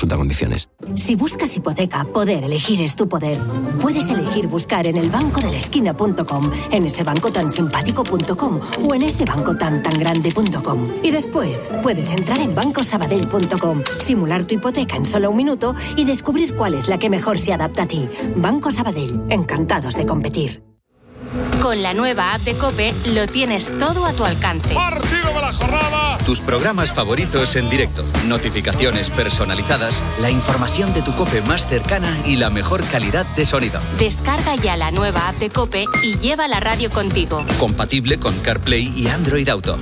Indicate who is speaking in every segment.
Speaker 1: Consulta condiciones.
Speaker 2: Si buscas hipoteca, poder elegir es tu poder. Puedes elegir buscar en elbancodelesquina.com, en ese banco tan simpático.com o en ese banco tan grande.com. Y después puedes entrar en bancosabadell.com, simular tu hipoteca en solo un minuto y descubrir cuál es la que mejor se adapta a ti. Banco Sabadell, encantados de competir.
Speaker 3: Con la nueva app de COPE lo tienes todo a tu alcance.
Speaker 4: ¡Partido de la jornada!
Speaker 5: Tus programas favoritos en directo, notificaciones personalizadas, la información de tu COPE más cercana y la mejor calidad de sonido.
Speaker 3: Descarga ya la nueva app de COPE y lleva la radio contigo.
Speaker 5: Compatible con CarPlay y Android Auto.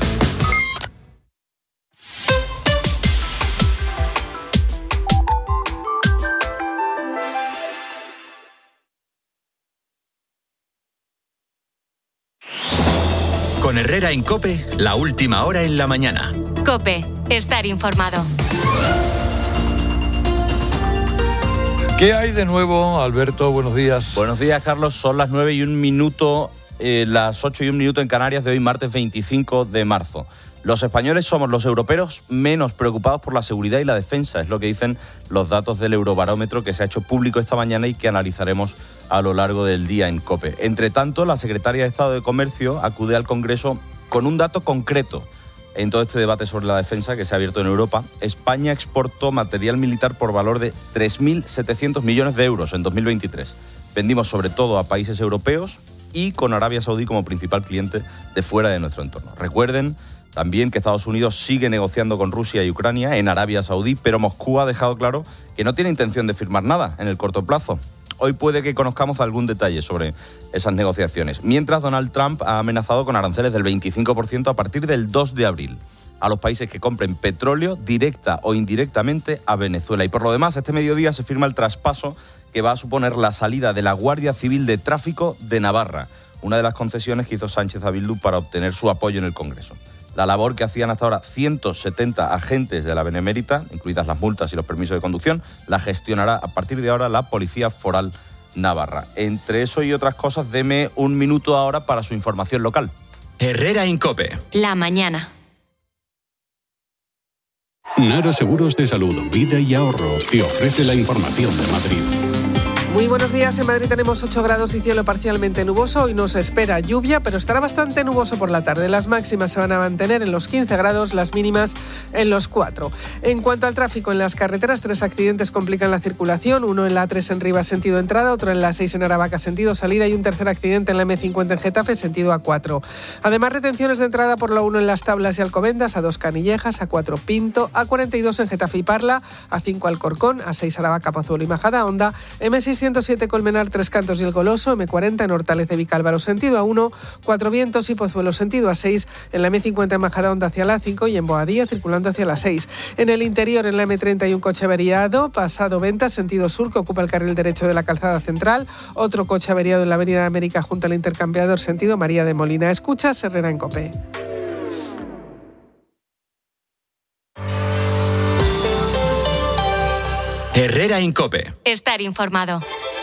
Speaker 5: Con Herrera en COPE, la última hora en la mañana.
Speaker 3: COPE, estar informado.
Speaker 4: ¿Qué hay de nuevo, Alberto? Buenos días.
Speaker 6: Buenos días, Carlos. Son las 9:01, las 8:01 en Canarias de hoy, martes 25 de marzo. Los españoles somos los europeos menos preocupados por la seguridad y la defensa, es lo que dicen los datos del Eurobarómetro que se ha hecho público esta mañana y que analizaremos a lo largo del día en COPE. Entre tanto, la secretaria de Estado de Comercio acude al Congreso con un dato concreto en todo este debate sobre la defensa que se ha abierto en Europa. España exportó material militar por valor de 3.700 millones de euros en 2023. Vendimos sobre todo a países europeos y con Arabia Saudí como principal cliente de fuera de nuestro entorno. Recuerden también que Estados Unidos sigue negociando con Rusia y Ucrania en Arabia Saudí, pero Moscú ha dejado claro que no tiene intención de firmar nada en el corto plazo. Hoy puede que conozcamos algún detalle sobre esas negociaciones. Mientras, Donald Trump ha amenazado con aranceles del 25% a partir del 2 de abril a los países que compren petróleo directa o indirectamente a Venezuela. Y por lo demás, este mediodía se firma el traspaso que va a suponer la salida de la Guardia Civil de Tráfico de Navarra, una de las concesiones que hizo Sánchez a Bildu para obtener su apoyo en el Congreso. La labor que hacían hasta ahora 170 agentes de la Benemérita, incluidas las multas y los permisos de conducción, la gestionará a partir de ahora la Policía Foral Navarra. Entre eso y otras cosas, deme un minuto ahora para su información local.
Speaker 5: Herrera en COPE.
Speaker 3: La mañana.
Speaker 7: Nara Seguros de Salud, Vida y Ahorro te ofrece la información de Madrid.
Speaker 8: Muy buenos días. En Madrid tenemos 8 grados y cielo parcialmente nuboso. Hoy nos espera lluvia, pero estará bastante nuboso por la tarde. Las máximas se van a mantener en los 15 grados, las mínimas en los 4. En cuanto al tráfico en las carreteras, 3 accidentes complican la circulación. Uno en la A3 en Rivas, sentido entrada, otro en la 6 en Aravaca, sentido salida, y un tercer accidente en la M50 en Getafe, sentido A4. Además, retenciones de entrada por la 1 en Las Tablas y Alcobendas, A2 Canillejas, A4 Pinto, A42 en Getafe y Parla, A5 Alcorcón, A6 Aravaca, Pozuelo y Majadahonda, M607 Colmenar, Tres Cantos y El Goloso, M40 en Hortaleza y Vicálvaro, sentido A1, Cuatro Vientos y Pozuelo, sentido A6, en la M50 en Majadahonda hacia la A5 y en Boadilla, circulando hacia la 6. En el interior, en la M30 un coche averiado, pasado Ventas, sentido sur, que ocupa el carril derecho de la calzada central. Otro coche averiado en la Avenida de América junto al intercambiador, sentido María de Molina. Escuchas Herrera en COPE.
Speaker 5: Herrera en COPE.
Speaker 3: Estar informado.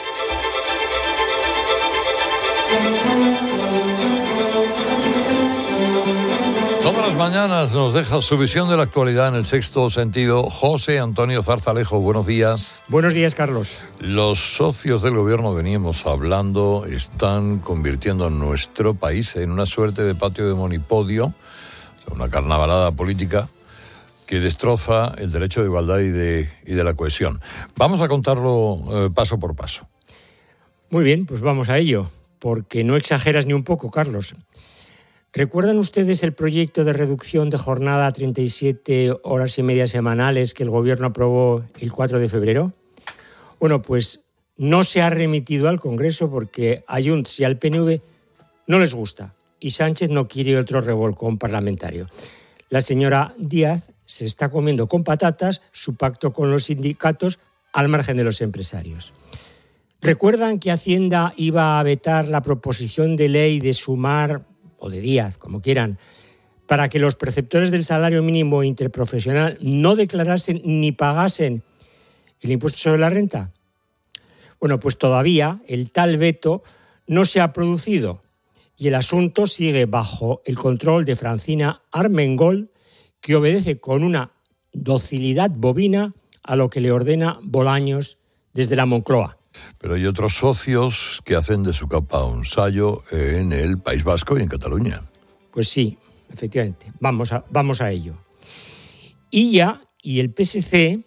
Speaker 4: Todas las mañanas nos deja su visión de la actualidad en el Sexto Sentido José Antonio Zarzalejo. Buenos días.
Speaker 9: Buenos días, Carlos.
Speaker 4: Los socios del gobierno, veníamos hablando, están convirtiendo a nuestro país en una suerte de patio de monipodio, una carnavalada política que destroza el derecho de igualdad y de la cohesión. Vamos a contarlo paso por paso.
Speaker 9: Muy bien, pues vamos a ello, porque no exageras ni un poco, Carlos. ¿Recuerdan ustedes el proyecto de reducción de jornada a 37 horas y media semanales que el Gobierno aprobó el 4 de febrero? Bueno, pues no se ha remitido al Congreso porque a Junts y al PNV no les gusta y Sánchez no quiere otro revolcón parlamentario. La señora Díaz se está comiendo con patatas su pacto con los sindicatos al margen de los empresarios. ¿Recuerdan que Hacienda iba a vetar la proposición de ley de Sumar, o de Díaz, como quieran, para que los perceptores del salario mínimo interprofesional no declarasen ni pagasen el impuesto sobre la renta? Bueno, pues todavía el tal veto no se ha producido y el asunto sigue bajo el control de Francina Armengol, que obedece con una docilidad bovina a lo que le ordena Bolaños desde la Moncloa.
Speaker 4: Pero hay otros socios que hacen de su capa un sayo en el País Vasco y en Cataluña.
Speaker 9: Pues sí, efectivamente, vamos a ello. Illa y el PSC,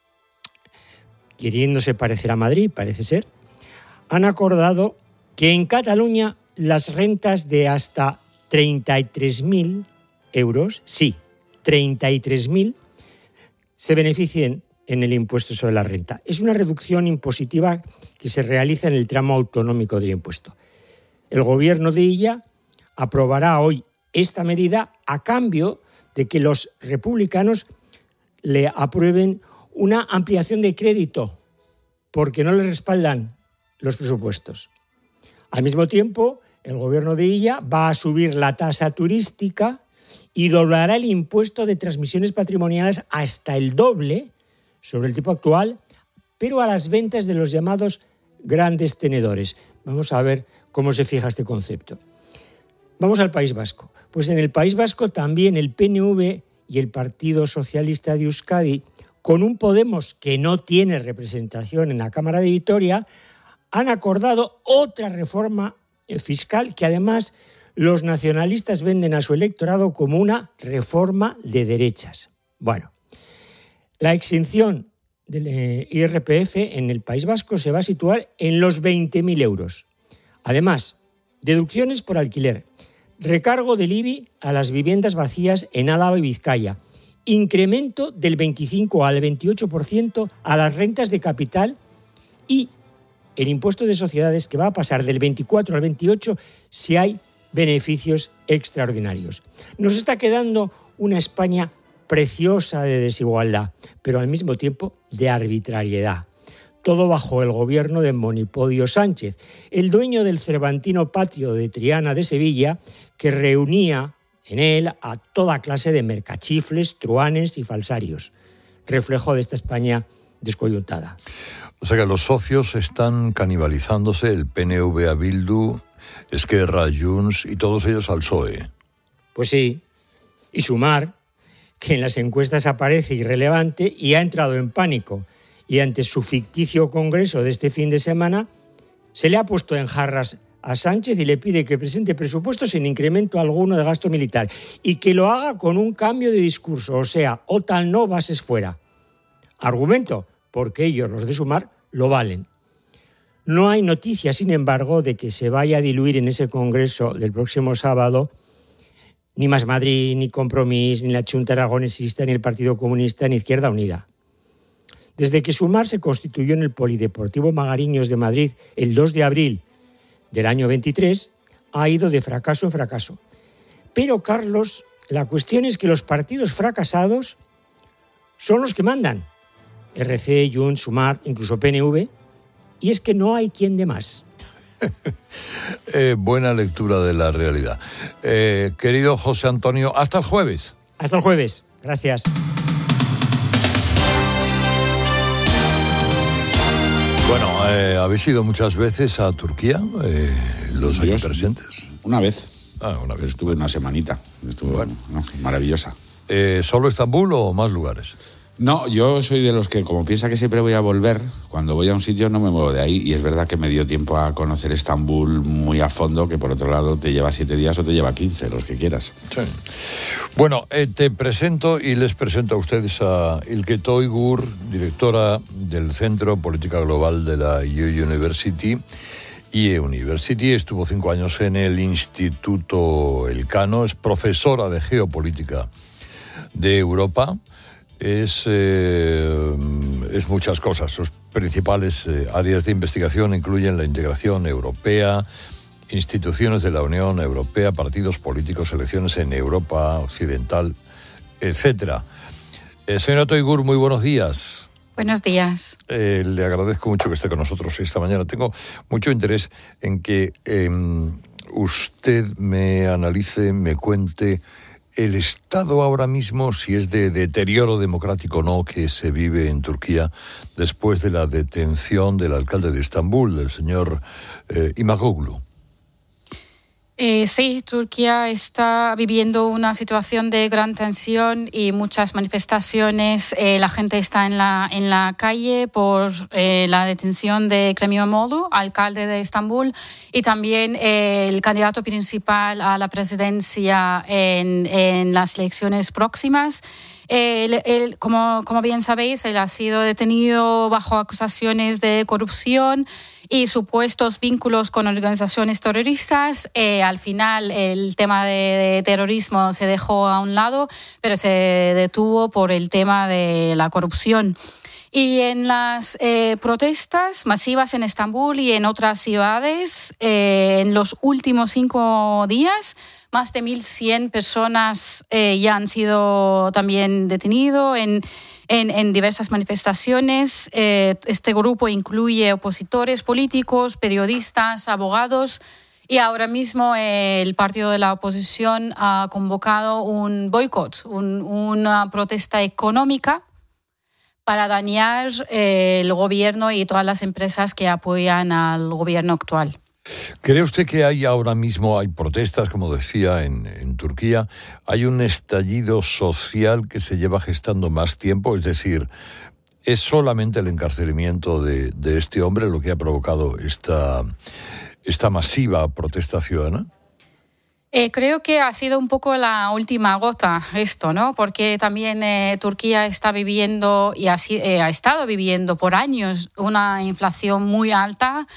Speaker 9: queriéndose parecer a Madrid, parece ser, han acordado que en Cataluña las rentas de hasta 33.000 euros, sí, 33.000, se beneficien en el impuesto sobre la renta. Es una reducción impositiva que se realiza en el tramo autonómico del impuesto. El gobierno de Illa aprobará hoy esta medida a cambio de que los republicanos le aprueben una ampliación de crédito porque no le respaldan los presupuestos. Al mismo tiempo, el gobierno de Illa va a subir la tasa turística y doblará el impuesto de transmisiones patrimoniales hasta el doble sobre el tipo actual, pero a las ventas de los llamados grandes tenedores. Vamos a ver cómo se fija este concepto. Vamos al País Vasco. Pues en el País Vasco también el PNV y el Partido Socialista de Euskadi, con un Podemos que no tiene representación en la Cámara de Vitoria, han acordado otra reforma fiscal que además los nacionalistas venden a su electorado como una reforma de derechas. Bueno, la exención del IRPF en el País Vasco se va a situar en los 20.000 euros. Además, deducciones por alquiler, recargo del IBI a las viviendas vacías en Álava y Vizcaya, incremento del 25 al 28% a las rentas de capital y el impuesto de sociedades que va a pasar del 24 al 28 si hay beneficios extraordinarios. Nos está quedando una España preciosa de desigualdad, pero al mismo tiempo de arbitrariedad. Todo bajo el gobierno de Monipodio Sánchez, el dueño del Cervantino Patio de Triana de Sevilla, que reunía en él a toda clase de mercachifles, truanes y falsarios. Reflejo de esta España descoyuntada.
Speaker 4: O sea que los socios están canibalizándose, el PNV a Bildu, Esquerra, Junts y todos ellos al PSOE.
Speaker 9: Pues sí, y Sumar, que en las encuestas aparece irrelevante y ha entrado en pánico, y ante su ficticio congreso de este fin de semana, se le ha puesto en jarras a Sánchez y le pide que presente presupuestos sin incremento alguno de gasto militar y que lo haga con un cambio de discurso, o sea, OTAN no, bases fuera. Argumento, porque ellos, los de Sumar, lo valen. No hay noticia, sin embargo, de que se vaya a diluir en ese congreso del próximo sábado ni Más Madrid, ni Compromís, ni la Chunta Aragonesista, ni el Partido Comunista, ni Izquierda Unida. Desde que Sumar se constituyó en el Polideportivo Magariños de Madrid el 2 de abril del año 23, ha ido de fracaso en fracaso. Pero, Carlos, la cuestión es que los partidos fracasados son los que mandan. RC, Junts, Sumar, incluso PNV, y es que no hay quien de más.
Speaker 4: Buena lectura de la realidad. Querido José Antonio, hasta el jueves.
Speaker 9: Hasta el jueves. Gracias.
Speaker 4: Bueno, ¿habéis ido muchas veces a Turquía, los aquí presentes?
Speaker 1: Una vez.
Speaker 4: Una vez.
Speaker 1: Estuve una semanita. Maravillosa.
Speaker 4: ¿Solo Estambul o más lugares?
Speaker 1: No, yo soy de los que, como piensa que siempre voy a volver, cuando voy a un sitio no me muevo de ahí. Y es verdad que me dio tiempo a conocer Estambul muy a fondo, que por otro lado te lleva 7 días o te lleva 15, los que quieras.
Speaker 4: Sí. Bueno, te presento y les presento a ustedes a Ilke Toygur, directora del Centro Política Global de la IE University. IE University, estuvo 5 años en el Instituto Elcano, es profesora de Geopolítica de Europa. Es muchas cosas. Sus principales áreas de investigación incluyen la integración europea, instituciones de la Unión Europea, partidos políticos, elecciones en Europa Occidental, etc. Señora Toygur, muy buenos días.
Speaker 10: Buenos días.
Speaker 4: Le agradezco mucho que esté con nosotros esta mañana. Tengo mucho interés en que usted me analice, me cuente el estado ahora mismo, si es de deterioro democrático o no, que se vive en Turquía después de la detención del alcalde de Estambul, del señor Imamoglu.
Speaker 10: Sí, Turquía está viviendo una situación de gran tensión y muchas manifestaciones. La gente está en la calle por la detención de Ekrem İmamoğlu, alcalde de Estambul, y también el candidato principal a la presidencia en las elecciones próximas. Como bien sabéis, él ha sido detenido bajo acusaciones de corrupción y supuestos vínculos con organizaciones terroristas. Al final el tema de terrorismo se dejó a un lado, pero se detuvo por el tema de la corrupción. Y en las protestas masivas en Estambul y en otras ciudades, en los últimos 5 días, más de 1.100 personas ya han sido también detenidos en diversas manifestaciones. Este grupo incluye opositores políticos, periodistas, abogados, y ahora mismo el partido de la oposición ha convocado un boicot, una protesta económica para dañar el gobierno y todas las empresas que apoyan al gobierno actual.
Speaker 4: ¿Cree usted que ahora mismo hay protestas, como decía, en Turquía? ¿Hay un estallido social que se lleva gestando más tiempo? Es decir, ¿es solamente el encarcelamiento de este hombre lo que ha provocado esta masiva protesta ciudadana?
Speaker 10: Creo que ha sido un poco la última gota esto, ¿no? Porque también Turquía está viviendo y ha estado viviendo por años una inflación muy alta.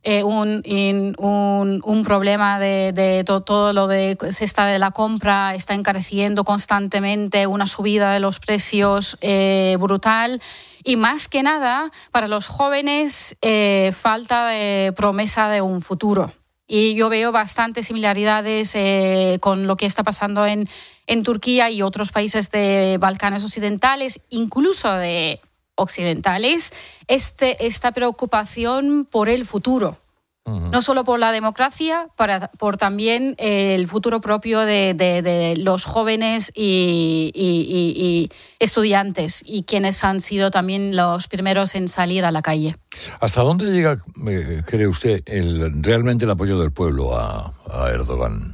Speaker 10: Un problema de todo lo de cesta de la compra está encareciendo constantemente, una subida de los precios brutal, y más que nada para los jóvenes falta de promesa de un futuro. Y yo veo bastantes similaridades con lo que está pasando en Turquía y otros países de Balcanes occidentales, incluso de occidentales, esta preocupación por el futuro. Uh-huh. No solo por la democracia, por también el futuro propio de los jóvenes y estudiantes, y quienes han sido también los primeros en salir a la calle.
Speaker 4: ¿Hasta dónde llega, cree usted, realmente el apoyo del pueblo a Erdogan?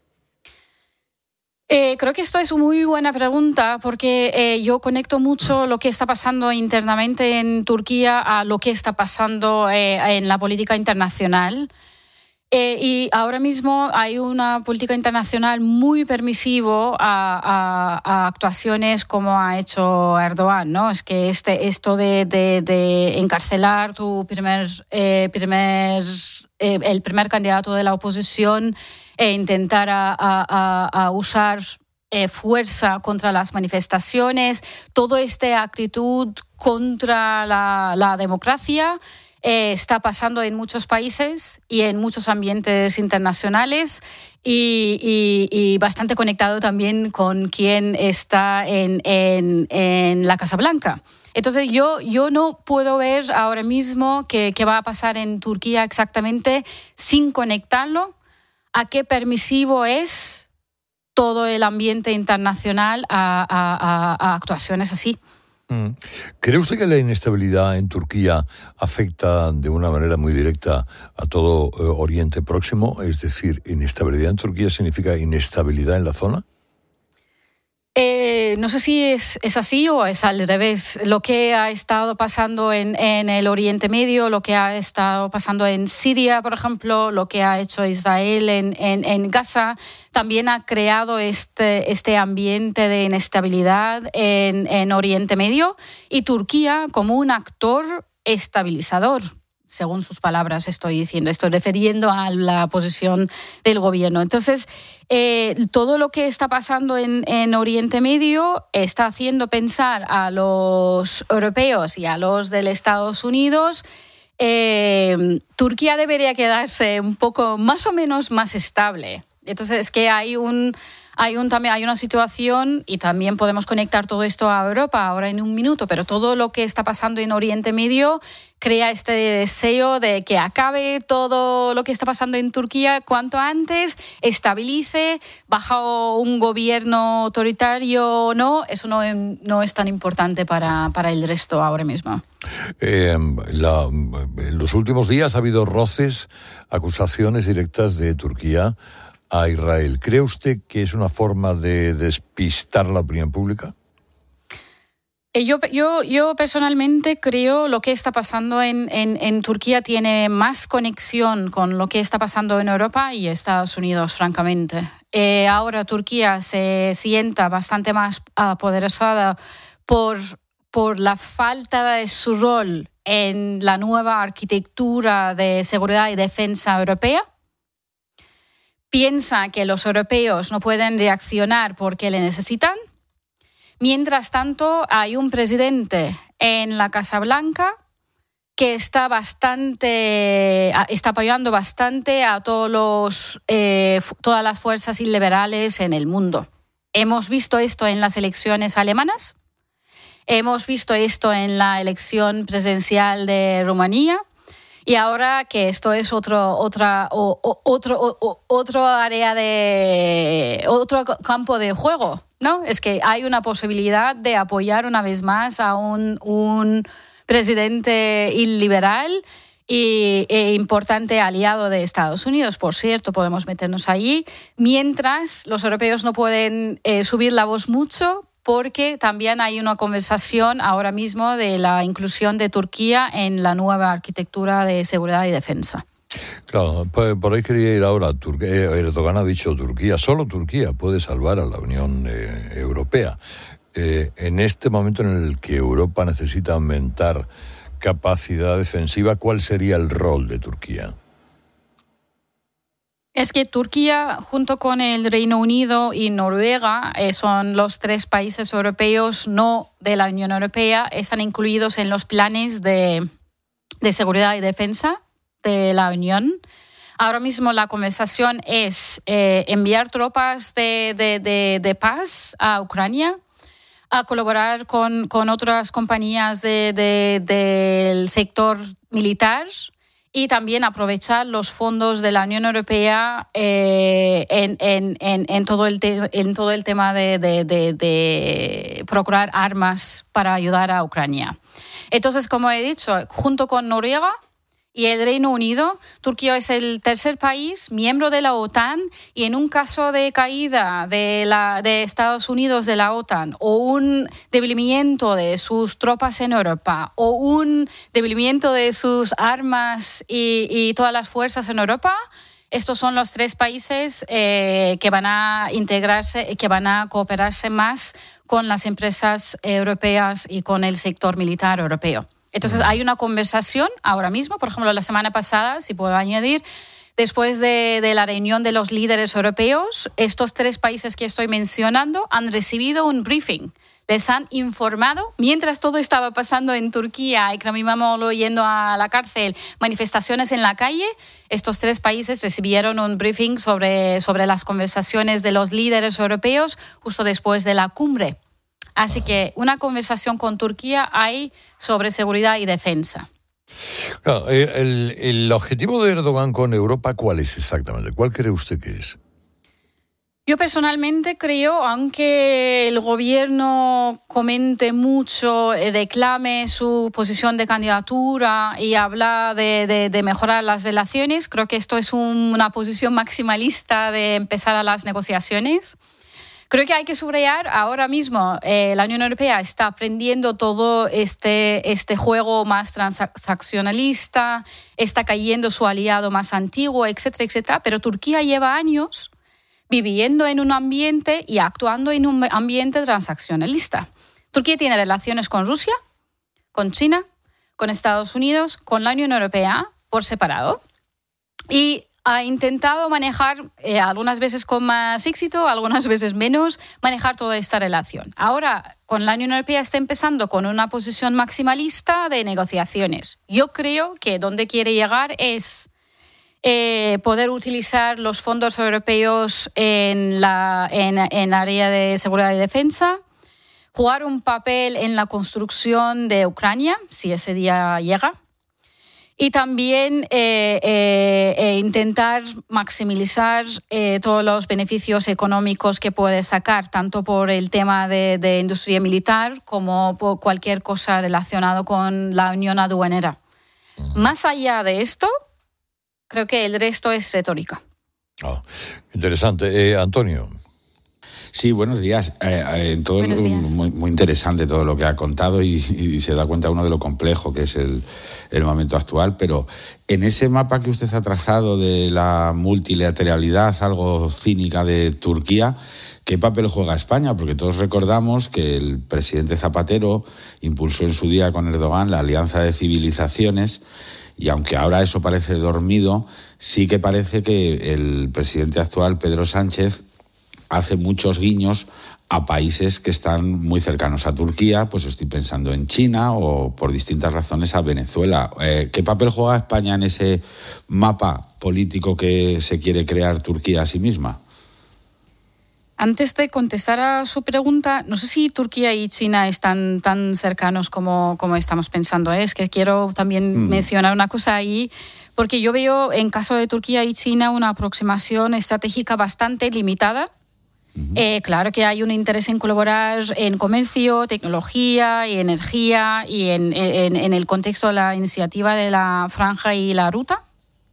Speaker 10: Creo que esto es una muy buena pregunta, porque yo conecto mucho lo que está pasando internamente en Turquía a lo que está pasando en la política internacional. Y ahora mismo hay una política internacional muy permisiva a actuaciones como ha hecho Erdogan, ¿no? Es que esto de encarcelar el primer candidato de la oposición e intentar a usar fuerza contra las manifestaciones, toda esta actitud contra la democracia está pasando en muchos países y en muchos ambientes internacionales, y bastante conectado también con quien está en la Casa Blanca. Entonces yo no puedo ver ahora mismo qué va a pasar en Turquía exactamente sin conectarlo a qué permisivo es todo el ambiente internacional a actuaciones así.
Speaker 4: ¿Cree usted que la inestabilidad en Turquía afecta de una manera muy directa a todo Oriente Próximo? Es decir, ¿inestabilidad en Turquía significa inestabilidad en la zona?
Speaker 10: No sé si es así o es al revés. Lo que ha estado pasando en el Oriente Medio, lo que ha estado pasando en Siria, por ejemplo, lo que ha hecho Israel en Gaza, también ha creado este ambiente de inestabilidad en Oriente Medio, y Turquía como un actor estabilizador. Según sus palabras estoy refiriendo a la posición del gobierno. Entonces, todo lo que está pasando en Oriente Medio está haciendo pensar a los europeos y a los de Estados Unidos, Turquía debería quedarse un poco más o menos más estable. Entonces, es que hay hay una situación, y también podemos conectar todo esto a Europa ahora en un minuto, pero todo lo que está pasando en Oriente Medio crea este deseo de que acabe todo lo que está pasando en Turquía cuanto antes, estabilice, bajo un gobierno autoritario o no, eso no es tan importante para el resto ahora mismo.
Speaker 4: En los últimos días ha habido roces, acusaciones directas de Turquía a Israel. ¿Cree usted que es una forma de despistar la opinión pública?
Speaker 10: Yo personalmente creo lo que está pasando en Turquía tiene más conexión con lo que está pasando en Europa y Estados Unidos, francamente. Ahora Turquía se sienta bastante más apoderada por la falta de su rol en la nueva arquitectura de seguridad y defensa europea. Piensa que los europeos no pueden reaccionar porque le necesitan. Mientras tanto, hay un presidente en la Casa Blanca que está apoyando bastante a todas las fuerzas iliberales en el mundo. Hemos visto esto en las elecciones alemanas, hemos visto esto en la elección presidencial de Rumanía, y ahora que esto es otro campo de juego, ¿no? Es que hay una posibilidad de apoyar una vez más a un presidente iliberal e importante aliado de Estados Unidos. Por cierto, podemos meternos allí, mientras los europeos no pueden subir la voz mucho, porque también hay una conversación ahora mismo de la inclusión de Turquía en la nueva arquitectura de seguridad y defensa.
Speaker 4: Claro, por ahí quería ir ahora. Erdogan ha dicho Turquía, solo Turquía puede salvar a la Unión Europea. En este momento en el que Europa necesita aumentar capacidad defensiva, ¿cuál sería el rol de Turquía?
Speaker 10: Es que Turquía, junto con el Reino Unido y Noruega, son los 3 países europeos no de la Unión Europea, están incluidos en los planes de seguridad y defensa de la Unión. Ahora mismo la conversación es enviar tropas de paz a Ucrania, a colaborar con otras compañías del sector militar, y también aprovechar los fondos de la Unión Europea en todo el tema de procurar armas para ayudar a Ucrania. Entonces, como he dicho, junto con Noruega y el Reino Unido, Turquía es el tercer país miembro de la OTAN, y en un caso de caída de Estados Unidos de la OTAN, o un debilitamiento de sus tropas en Europa, o un debilitamiento de sus armas y todas las fuerzas en Europa, estos son los 3 países que van a integrarse, que van a cooperarse más con las empresas europeas y con el sector militar europeo. Entonces hay una conversación ahora mismo, por ejemplo, la semana pasada, si puedo añadir, después de la reunión de los líderes europeos, estos 3 países que estoy mencionando han recibido un briefing. Les han informado, mientras todo estaba pasando en Turquía, Ekrem İmamoğlu yendo a la cárcel, manifestaciones en la calle, estos 3 países recibieron un briefing sobre las conversaciones de los líderes europeos justo después de la cumbre. Así que una conversación con Turquía hay sobre seguridad y defensa.
Speaker 4: Claro, el objetivo de Erdogan con Europa, ¿cuál es exactamente? ¿Cuál cree usted que es?
Speaker 10: Yo personalmente creo, aunque el gobierno comente mucho, reclame su posición de candidatura y habla de mejorar las relaciones, creo que esto es una posición maximalista de empezar a las negociaciones. Creo que hay que subrayar ahora mismo, la Unión Europea está aprendiendo todo este juego más transaccionalista, está cayendo su aliado más antiguo, etcétera, etcétera, pero Turquía lleva años viviendo en un ambiente y actuando en un ambiente transaccionalista. Turquía tiene relaciones con Rusia, con China, con Estados Unidos, con la Unión Europea por separado, y ha intentado manejar, algunas veces con más éxito, algunas veces menos, manejar toda esta relación. Ahora, con la Unión Europea está empezando con una posición maximalista de negociaciones. Yo creo que donde quiere llegar es poder utilizar los fondos europeos en área de seguridad y defensa, jugar un papel en la construcción de Ucrania, si ese día llega, y también intentar maximizar todos los beneficios económicos que puede sacar, tanto por el tema de industria militar como por cualquier cosa relacionada con la unión aduanera. Más allá de esto, creo que el resto es retórica.
Speaker 4: Interesante. Antonio.
Speaker 1: Sí, buenos días.
Speaker 10: Buenos días.
Speaker 1: Muy interesante todo lo que ha contado y se da cuenta uno de lo complejo que es el momento actual, pero en ese mapa que usted ha trazado de la multilateralidad algo cínica de Turquía, ¿qué papel juega España? Porque todos recordamos que el presidente Zapatero impulsó en su día con Erdogan la Alianza de Civilizaciones y aunque ahora eso parece dormido, sí que parece que el presidente actual, Pedro Sánchez, hace muchos guiños a países que están muy cercanos a Turquía, pues estoy pensando en China o por distintas razones a Venezuela. ¿Qué papel juega España en ese mapa político que se quiere crear Turquía a sí misma?
Speaker 10: Antes de contestar a su pregunta, no sé si Turquía y China están tan cercanos como estamos pensando. Es que quiero también mencionar una cosa ahí, porque yo veo en caso de Turquía y China una aproximación estratégica bastante limitada. Claro que hay un interés en colaborar en comercio, tecnología y energía y en el contexto de la iniciativa de la Franja y la Ruta,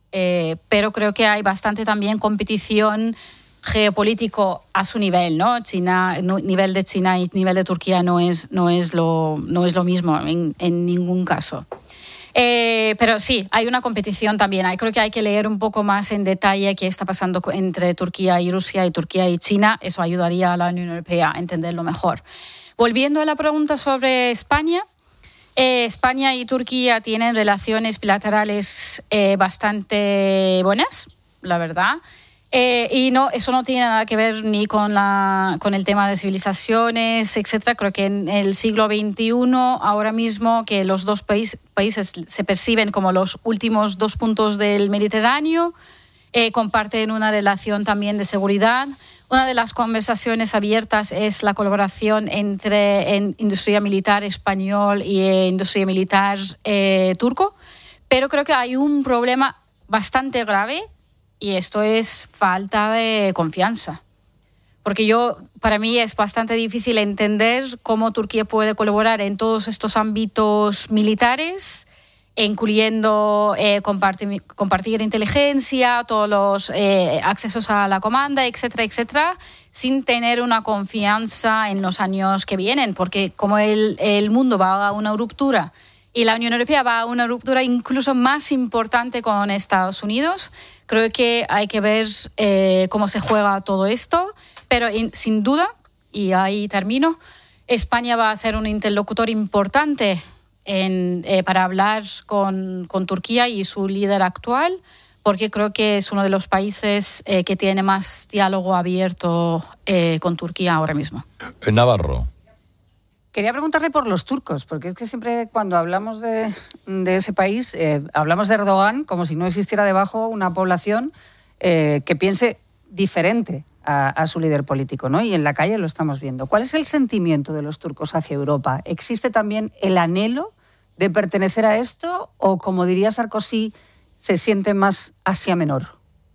Speaker 10: pero creo que hay bastante también competición geopolítico a su nivel, ¿no? Nivel de China y nivel de Turquía no es lo mismo en ningún caso. Pero sí, hay una competición también. Creo que hay que leer un poco más en detalle qué está pasando entre Turquía y Rusia y Turquía y China. Eso ayudaría a la Unión Europea a entenderlo mejor. Volviendo a la pregunta sobre España, España y Turquía tienen relaciones bilaterales bastante buenas, la verdad. Y eso no tiene nada que ver ni con el tema de civilizaciones, etcétera. Creo que en el siglo XXI, ahora mismo, que los dos países se perciben como los últimos dos puntos del Mediterráneo, comparten una relación también de seguridad. Una de las conversaciones abiertas es la colaboración entre industria militar español y industria militar turco, pero creo que hay un problema bastante grave. Y esto es falta de confianza. Porque para mí es bastante difícil entender cómo Turquía puede colaborar en todos estos ámbitos militares, incluyendo compartir inteligencia, todos los accesos a la comanda, etcétera, etcétera, sin tener una confianza en los años que vienen. Porque como el mundo va a una ruptura y la Unión Europea va a una ruptura incluso más importante con Estados Unidos, creo que hay que ver cómo se juega todo esto, pero sin duda, y ahí termino, España va a ser un interlocutor importante para hablar con Turquía y su líder actual, porque creo que es uno de los países que tiene más diálogo abierto con Turquía ahora mismo.
Speaker 4: Navarro.
Speaker 11: Quería preguntarle por los turcos, porque es que siempre cuando hablamos de ese país, hablamos de Erdogan como si no existiera debajo una población que piense diferente a su líder político, ¿no? Y en la calle lo estamos viendo. ¿Cuál es el sentimiento de los turcos hacia Europa? ¿Existe también el anhelo de pertenecer a esto o, como diría Sarkozy, se siente más Asia Menor?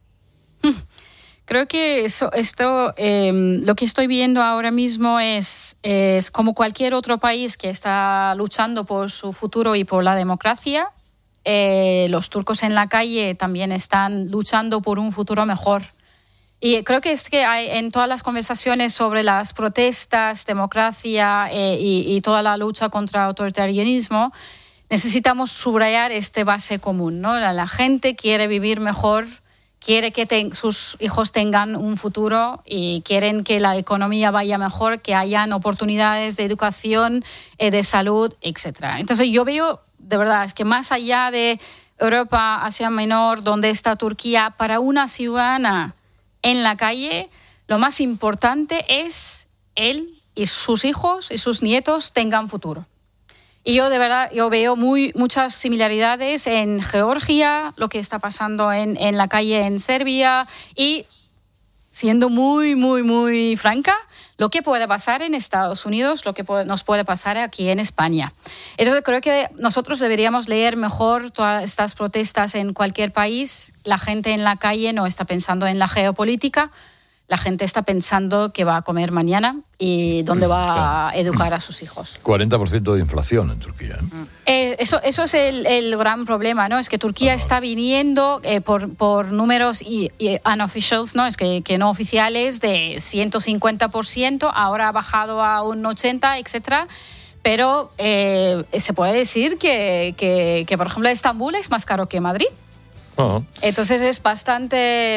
Speaker 10: Creo que lo que estoy viendo ahora mismo es como cualquier otro país que está luchando por su futuro y por la democracia. Los turcos en la calle también están luchando por un futuro mejor. Y creo que en todas las conversaciones sobre las protestas, democracia y toda la lucha contra el autoritarismo, necesitamos subrayar este base común, ¿no? La gente quiere vivir mejor, quiere que sus hijos tengan un futuro y quieren que la economía vaya mejor, que hayan oportunidades de educación, de salud, etc. Entonces yo veo, de verdad, es que más allá de Europa, Asia Menor, donde está Turquía, para una ciudadana en la calle, lo más importante es él y sus hijos y sus nietos tengan futuro. Y yo de verdad veo muchas similaridades en Georgia, lo que está pasando en la calle en Serbia y, siendo muy, muy, muy franca, lo que puede pasar en Estados Unidos, lo que nos puede pasar aquí en España. Entonces creo que nosotros deberíamos leer mejor todas estas protestas en cualquier país. La gente en la calle no está pensando en la geopolítica, la gente está pensando qué va a comer mañana y dónde va a educar a sus hijos.
Speaker 4: 40% de inflación en Turquía.
Speaker 10: Eso es el gran problema, ¿no? Es que Turquía está viniendo por números y unofficials, ¿no? Es que no oficiales, de 150%, ahora ha bajado a un 80%, etcétera. Pero se puede decir que, por ejemplo, Estambul es más caro que Madrid. Entonces es bastante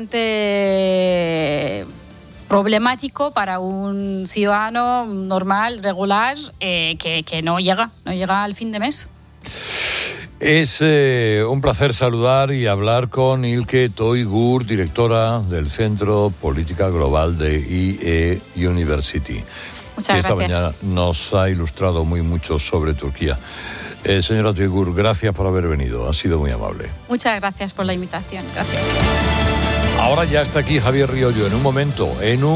Speaker 10: problemático para un ciudadano normal, regular, que no llega al fin de mes.
Speaker 4: Es un placer saludar y hablar con Ilke Toygur, directora del Centro Política Global de IE University.
Speaker 10: Muchas gracias.
Speaker 4: Esta mañana nos ha ilustrado mucho sobre Turquía. Señora Toygur, gracias por haber venido, ha sido muy amable.
Speaker 10: Muchas gracias por la invitación, gracias.
Speaker 4: Ahora ya está aquí Javier Riollo, en un momento.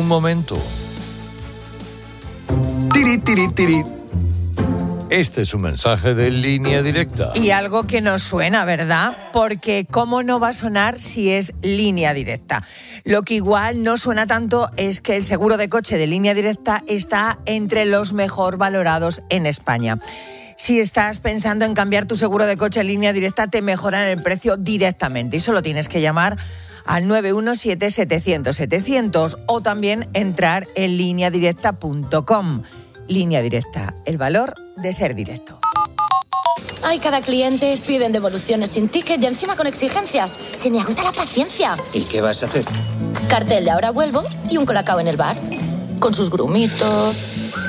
Speaker 12: Tiri, tiri, tiri.
Speaker 4: Este es un mensaje de Línea Directa.
Speaker 13: Y algo que nos suena, ¿verdad? Porque ¿cómo no va a sonar si es Línea Directa? Lo que igual no suena tanto es que el seguro de coche de Línea Directa está entre los mejor valorados en España. Si estás pensando en cambiar tu seguro de coche en Línea Directa, te mejoran el precio directamente y solo tienes que llamar al 917-700-700 o también entrar en lineadirecta.com. Línea Directa, el valor de ser directo.
Speaker 14: Ay, cada cliente piden devoluciones sin ticket y encima con exigencias. Se me agota la paciencia.
Speaker 12: ¿Y qué vas a hacer?
Speaker 14: Cartel de ahora vuelvo y un colacao en el bar. Con sus grumitos.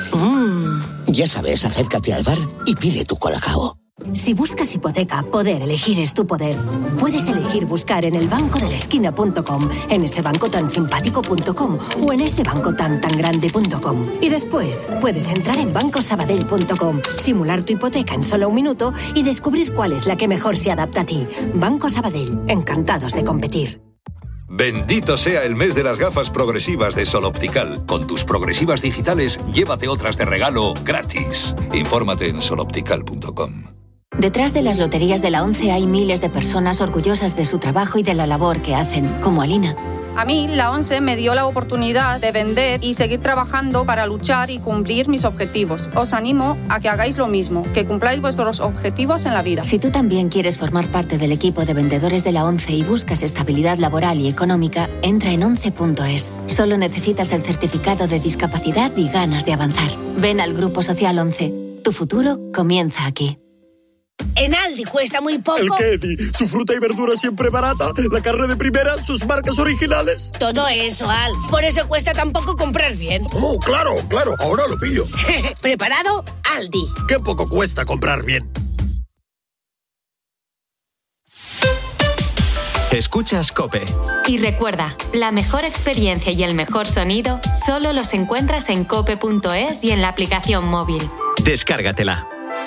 Speaker 12: Ya sabes, acércate al bar y pide tu colacao.
Speaker 2: Si buscas hipoteca, poder elegir es tu poder. Puedes elegir buscar en el bancodelesquina.com, en ese banco tan simpático.com o en ese banco tan grande.com. Y después puedes entrar en bancosabadell.com, simular tu hipoteca en solo un minuto y descubrir cuál es la que mejor se adapta a ti. Banco Sabadell, encantados de competir.
Speaker 15: Bendito sea el mes de las gafas progresivas de Sol Optical. Con tus progresivas digitales, llévate otras de regalo gratis. Infórmate en soloptical.com.
Speaker 16: Detrás de las loterías de la ONCE hay miles de personas orgullosas de su trabajo y de la labor que hacen, como Alina.
Speaker 17: A mí, la ONCE me dio la oportunidad de vender y seguir trabajando para luchar y cumplir mis objetivos. Os animo a que hagáis lo mismo, que cumpláis vuestros objetivos en la vida.
Speaker 16: Si tú también quieres formar parte del equipo de vendedores de la ONCE y buscas estabilidad laboral y económica, entra en once.es. Solo necesitas el certificado de discapacidad y ganas de avanzar. Ven al Grupo Social ONCE. Tu futuro comienza aquí.
Speaker 18: En Aldi cuesta muy poco.
Speaker 19: ¿El qué, Eddie? Su fruta y verdura siempre barata, la carne de primera, sus marcas originales.
Speaker 18: Todo eso, Al. Por eso cuesta tan poco comprar bien.
Speaker 19: Oh, claro, ahora lo pillo.
Speaker 18: ¿Preparado? Aldi.
Speaker 19: Qué poco cuesta comprar bien.
Speaker 5: Escuchas COPE.
Speaker 3: Y recuerda, la mejor experiencia y el mejor sonido solo los encuentras en cope.es y en la aplicación móvil.
Speaker 5: Descárgatela.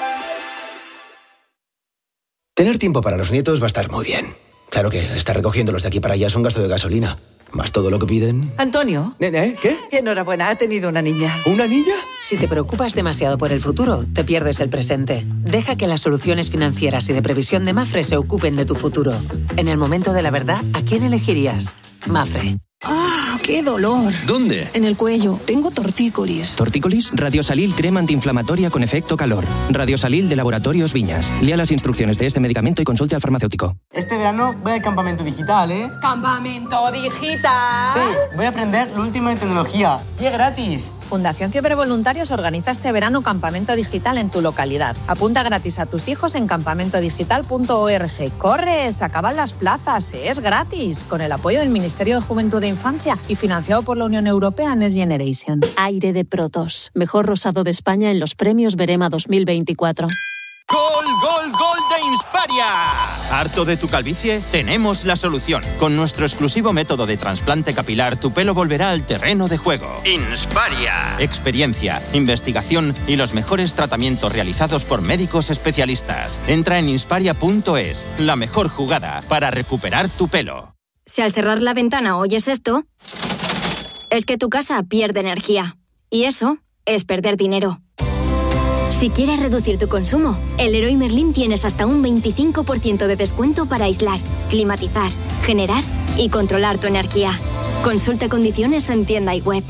Speaker 12: Tener tiempo para los nietos va a estar muy bien. Claro que estar recogiéndolos de aquí para allá es un gasto de gasolina. Más todo lo que piden.
Speaker 20: Antonio.
Speaker 12: ¿Qué?
Speaker 20: Enhorabuena, ha tenido una niña.
Speaker 12: ¿Una niña?
Speaker 20: Si te preocupas demasiado por el futuro, te pierdes el presente. Deja que las soluciones financieras y de previsión de Mafre se ocupen de tu futuro. En el momento de la verdad, ¿a quién elegirías? Mafre.
Speaker 21: ¡Ah, qué dolor!
Speaker 22: ¿Dónde?
Speaker 21: En el cuello. Tengo tortícolis.
Speaker 22: ¿Tortícolis? Radiosalil crema antiinflamatoria con efecto calor. Radiosalil de Laboratorios Viñas. Lea las instrucciones de este medicamento y consulte al farmacéutico.
Speaker 23: Este verano voy al campamento digital, ¿eh?
Speaker 24: ¿Campamento digital?
Speaker 23: Sí, voy a aprender lo último en tecnología. ¡Y es gratis!
Speaker 25: Fundación Fiebre Voluntarios organiza este verano campamento digital en tu localidad. Apunta gratis a tus hijos en campamentodigital.org. ¡Corre! Se acaban las plazas, es gratis. Con el apoyo del Ministerio de Juventud e Infancia y financiado por la Unión Europea Next Generation.
Speaker 26: Aire de Protos. Mejor rosado de España en los premios Berema 2024.
Speaker 27: ¡Gol, gol, gol de Insparia!
Speaker 1: ¿Harto de tu calvicie? Tenemos la solución. Con nuestro exclusivo método de trasplante capilar, tu pelo volverá al terreno de juego. Insparia. Experiencia, investigación y los mejores tratamientos realizados por médicos especialistas. Entra en insparia.es, la mejor jugada para recuperar tu pelo.
Speaker 6: Si al cerrar la ventana oyes esto, es que tu casa pierde energía. Y eso es perder dinero. Si quieres reducir tu consumo, en Leroy Merlin tienes hasta un 25% de descuento para aislar, climatizar, generar y controlar tu energía. Consulta condiciones en tienda y web.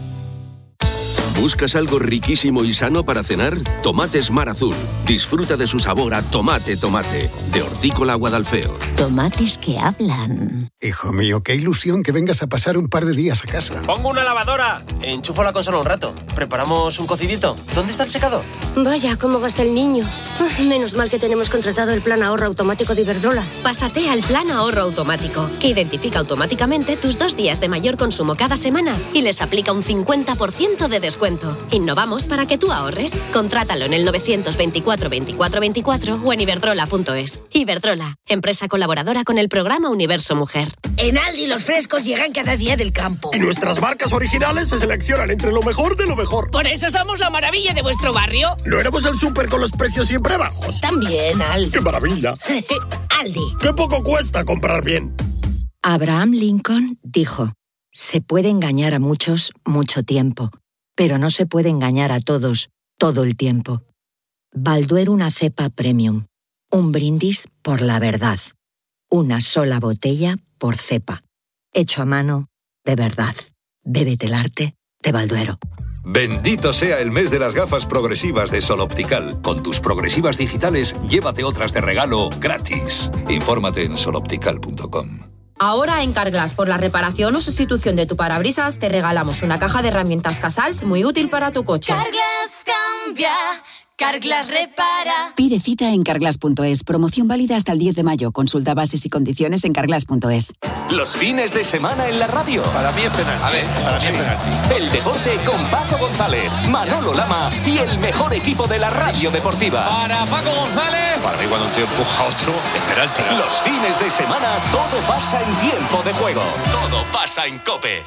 Speaker 7: ¿Buscas algo riquísimo y sano para cenar? Tomates Mar Azul. Disfruta de su sabor a tomate. De Hortícola Guadalfeo.
Speaker 8: Tomates que hablan.
Speaker 9: Hijo mío, qué ilusión que vengas a pasar un par de días a casa.
Speaker 23: Pongo una lavadora. Enchufo la consola un rato. Preparamos un cocidito. ¿Dónde está el secador?
Speaker 11: Vaya, cómo gasta el niño. Menos mal que tenemos contratado el plan ahorro automático de Iberdrola.
Speaker 27: Pásate al plan ahorro automático, que identifica automáticamente tus 2 días de mayor consumo cada semana y les aplica un 50% de descuento. Innovamos para que tú ahorres. Contrátalo en el 924 24 24 o en iberdrola.es. Iberdrola, empresa colaboradora con el programa Universo Mujer.
Speaker 18: En Aldi los frescos llegan cada día del campo.
Speaker 19: Y nuestras marcas originales se seleccionan entre lo mejor de lo mejor.
Speaker 18: Por eso somos la maravilla de vuestro barrio.
Speaker 19: ¿No éramos el súper con los precios siempre bajos?
Speaker 18: También, Aldi.
Speaker 19: ¡Qué maravilla!
Speaker 18: Aldi.
Speaker 19: ¡Qué poco cuesta comprar bien!
Speaker 8: Abraham Lincoln dijo: se puede engañar a muchos mucho tiempo, pero no se puede engañar a todos todo el tiempo. Balduero, una cepa premium. Un brindis por la verdad. Una sola botella por cepa. Hecho a mano, de verdad. Bébete el arte de Balduero.
Speaker 15: Bendito sea el mes de las gafas progresivas de Sol Optical. Con tus progresivas digitales, llévate otras de regalo gratis. Infórmate en soloptical.com.
Speaker 28: Ahora en Carglass, por la reparación o sustitución de tu parabrisas, te regalamos una caja de herramientas Casals muy útil para tu coche.
Speaker 29: Carglass cambia, Carglass repara.
Speaker 30: Pide cita en carglass.es. Promoción válida hasta el 10 de mayo. Consulta bases y condiciones en carglass.es.
Speaker 31: Los fines de semana en la radio.
Speaker 32: Para mí es penalti. A ver, para mí es penalti.
Speaker 31: El deporte con Paco González, Manolo Lama y el mejor equipo de la radio deportiva.
Speaker 32: Para Paco González. Para mí cuando un tío empuja a otro, es penalti.
Speaker 31: Los fines de semana todo pasa en tiempo de juego. Todo pasa en COPE.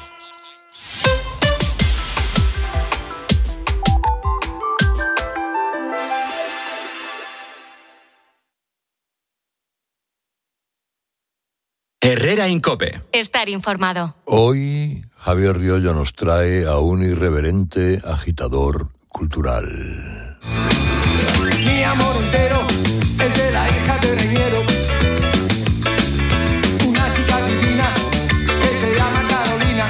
Speaker 5: Herrera en COPE.
Speaker 3: Estar informado.
Speaker 4: Hoy Javier Riollo nos trae a un irreverente agitador cultural.
Speaker 33: Mi amor entero es de la hija de Reñero, una chica divina que se llama Carolina.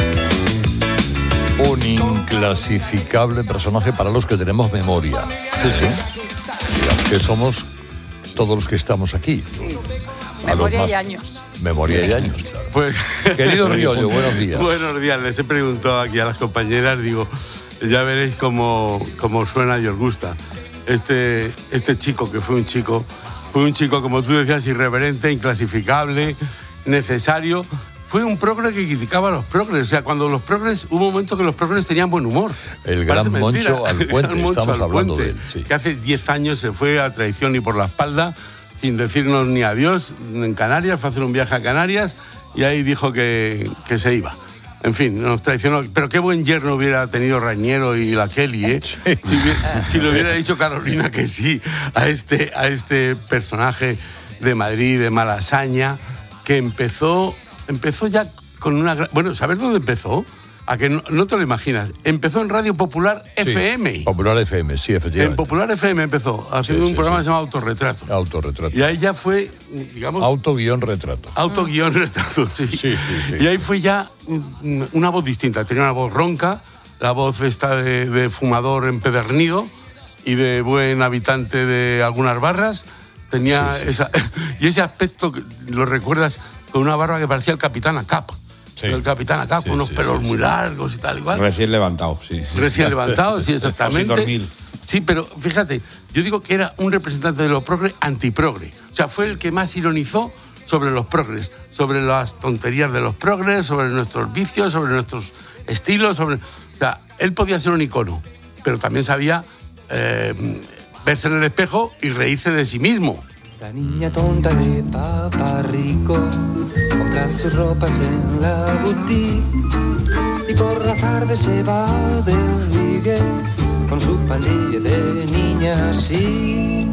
Speaker 4: Un inclasificable personaje para los que tenemos memoria. Que somos todos los que estamos aquí.
Speaker 10: Memoria y años.
Speaker 4: Memoria y años, claro.
Speaker 34: Pues,
Speaker 4: querido Riollo, buenos días.
Speaker 34: Buenos días, les he preguntado aquí a las compañeras, digo, ya veréis cómo suena y os gusta. Este chico, que fue un chico, como tú decías, irreverente, inclasificable, necesario. Fue un progre que criticaba a los progres. O sea, cuando los progres, hubo un momento que los progres tenían buen humor.
Speaker 4: El gran Moncho Alpuente, estamos hablando de él. Sí.
Speaker 34: Que hace 10 años se fue a traición y por la espalda, sin decirnos ni adiós, en Canarias, fue a hacer un viaje a Canarias y ahí dijo que se iba. En fin, nos traicionó. Pero qué buen yerno hubiera tenido Rañero y la Kelly, ¿eh? Sí. Si le hubiera dicho Carolina que sí a este personaje de Madrid, de Malasaña, que empezó ya con una... Bueno, ¿sabes dónde empezó? A que no te lo imaginas. Empezó en Radio Popular FM.
Speaker 4: Popular FM, sí, efectivamente.
Speaker 34: En Popular FM empezó, haciendo un programa que se llama Autorretrato.
Speaker 4: Autorretrato.
Speaker 34: Y ahí ya fue, digamos...
Speaker 4: Auto-retrato.
Speaker 34: Auto-retrato, sí. Y ahí fue ya una voz distinta. Tenía una voz ronca, la voz esta de fumador empedernido y de buen habitante de algunas barras. Tenía y ese aspecto, lo recuerdas, con una barba que parecía el Capitán Acap. Sí. El Capitán acá, con unos pelos muy largos y tal, igual. Recién levantado, sí. Recién levantado, sí, exactamente. Sin dormir. Sí, pero fíjate, yo digo que era un representante de los progres antiprogre. O sea, fue el que más ironizó sobre los progres, sobre las tonterías de los progres, sobre nuestros vicios, sobre nuestros estilos, O sea, él podía ser un icono, pero también sabía verse en el espejo y reírse de sí mismo.
Speaker 33: La niña tonta de papá rico compra sus ropas en la boutique y por la tarde se va del ligue con su pandilla de niñas así.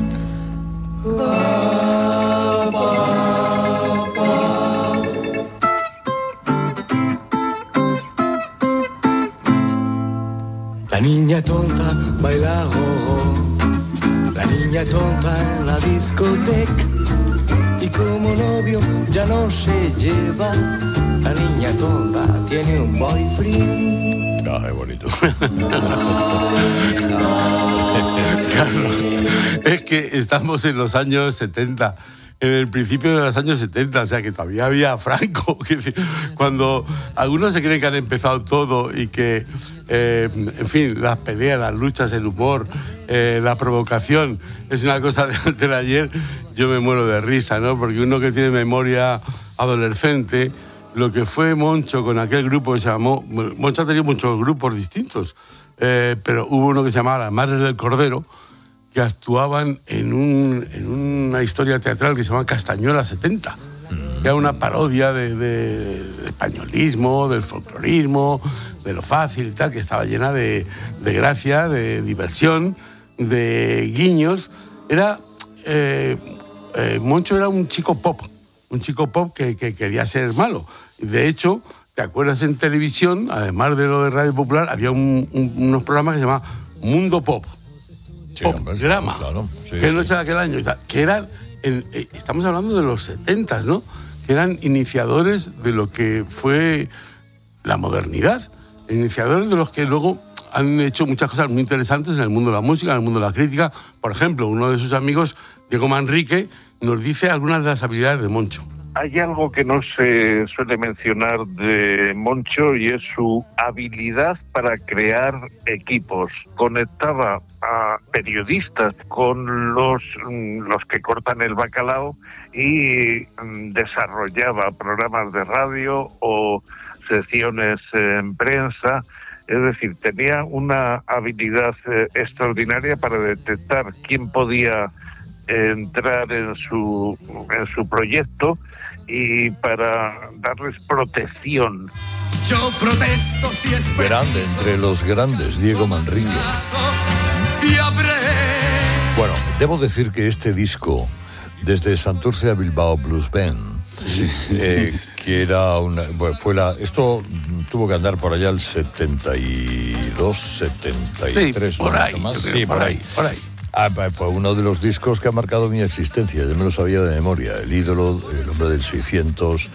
Speaker 33: La niña tonta baila gogo, la niña tonta en la discoteca y como novio ya no se lleva. La niña tonta tiene un boyfriend.
Speaker 4: Ah, es bonito.
Speaker 34: Carlos, es que estamos en los años 70, en el principio de los años 70, o sea que todavía había Franco. Cuando algunos se creen que han empezado todo y que, en fin, las peleas, las luchas, el humor, la provocación es una cosa de antes de ayer, yo me muero de risa, ¿no? Porque uno que tiene memoria adolescente, lo que fue Moncho con aquel grupo que se llamó... Moncho ha tenido muchos grupos distintos, pero hubo uno que se llamaba Las Madres del Cordero, que actuaban en una historia teatral que se llama Castañuela 70. Que era una parodia del españolismo, del folclorismo, de lo fácil y tal, que estaba llena de gracia, de diversión, de guiños. Moncho era un chico pop que quería ser malo. De hecho, ¿te acuerdas en televisión, además de lo de Radio Popular, había unos programas que se llamaban Mundo Pop?
Speaker 4: Sí,
Speaker 34: Pop
Speaker 4: hombre,
Speaker 34: Drama,
Speaker 4: claro, sí,
Speaker 34: que
Speaker 4: sí.
Speaker 34: noche de aquel año, y tal, que eran, estamos hablando de los 70, ¿no? Que eran iniciadores de lo que fue la modernidad, iniciadores de los que luego han hecho muchas cosas muy interesantes en el mundo de la música, en el mundo de la crítica. Por ejemplo, uno de sus amigos, Diego Manrique, nos dice algunas de las habilidades de Moncho.
Speaker 1: Hay algo que no se suele mencionar de Moncho y es su habilidad para crear equipos. Conectaba a periodistas con los que cortan el bacalao y desarrollaba programas de radio o secciones en prensa. Es decir, tenía una habilidad extraordinaria para detectar quién podía entrar en su proyecto y para darles protección.
Speaker 33: Yo protesto si es
Speaker 4: Grande, entre los grandes, Diego Manrique.
Speaker 33: y habré.
Speaker 4: Bueno, debo decir que este disco, desde Santurce a Bilbao Blues Band, que era esto tuvo que andar por allá el 72, 73,
Speaker 34: sí, por ahí,
Speaker 4: más.
Speaker 34: Creo,
Speaker 4: Sí,
Speaker 34: por ahí.
Speaker 4: Fue uno de los discos que ha marcado mi existencia, yo me lo sabía de memoria. El ídolo, el hombre del 600,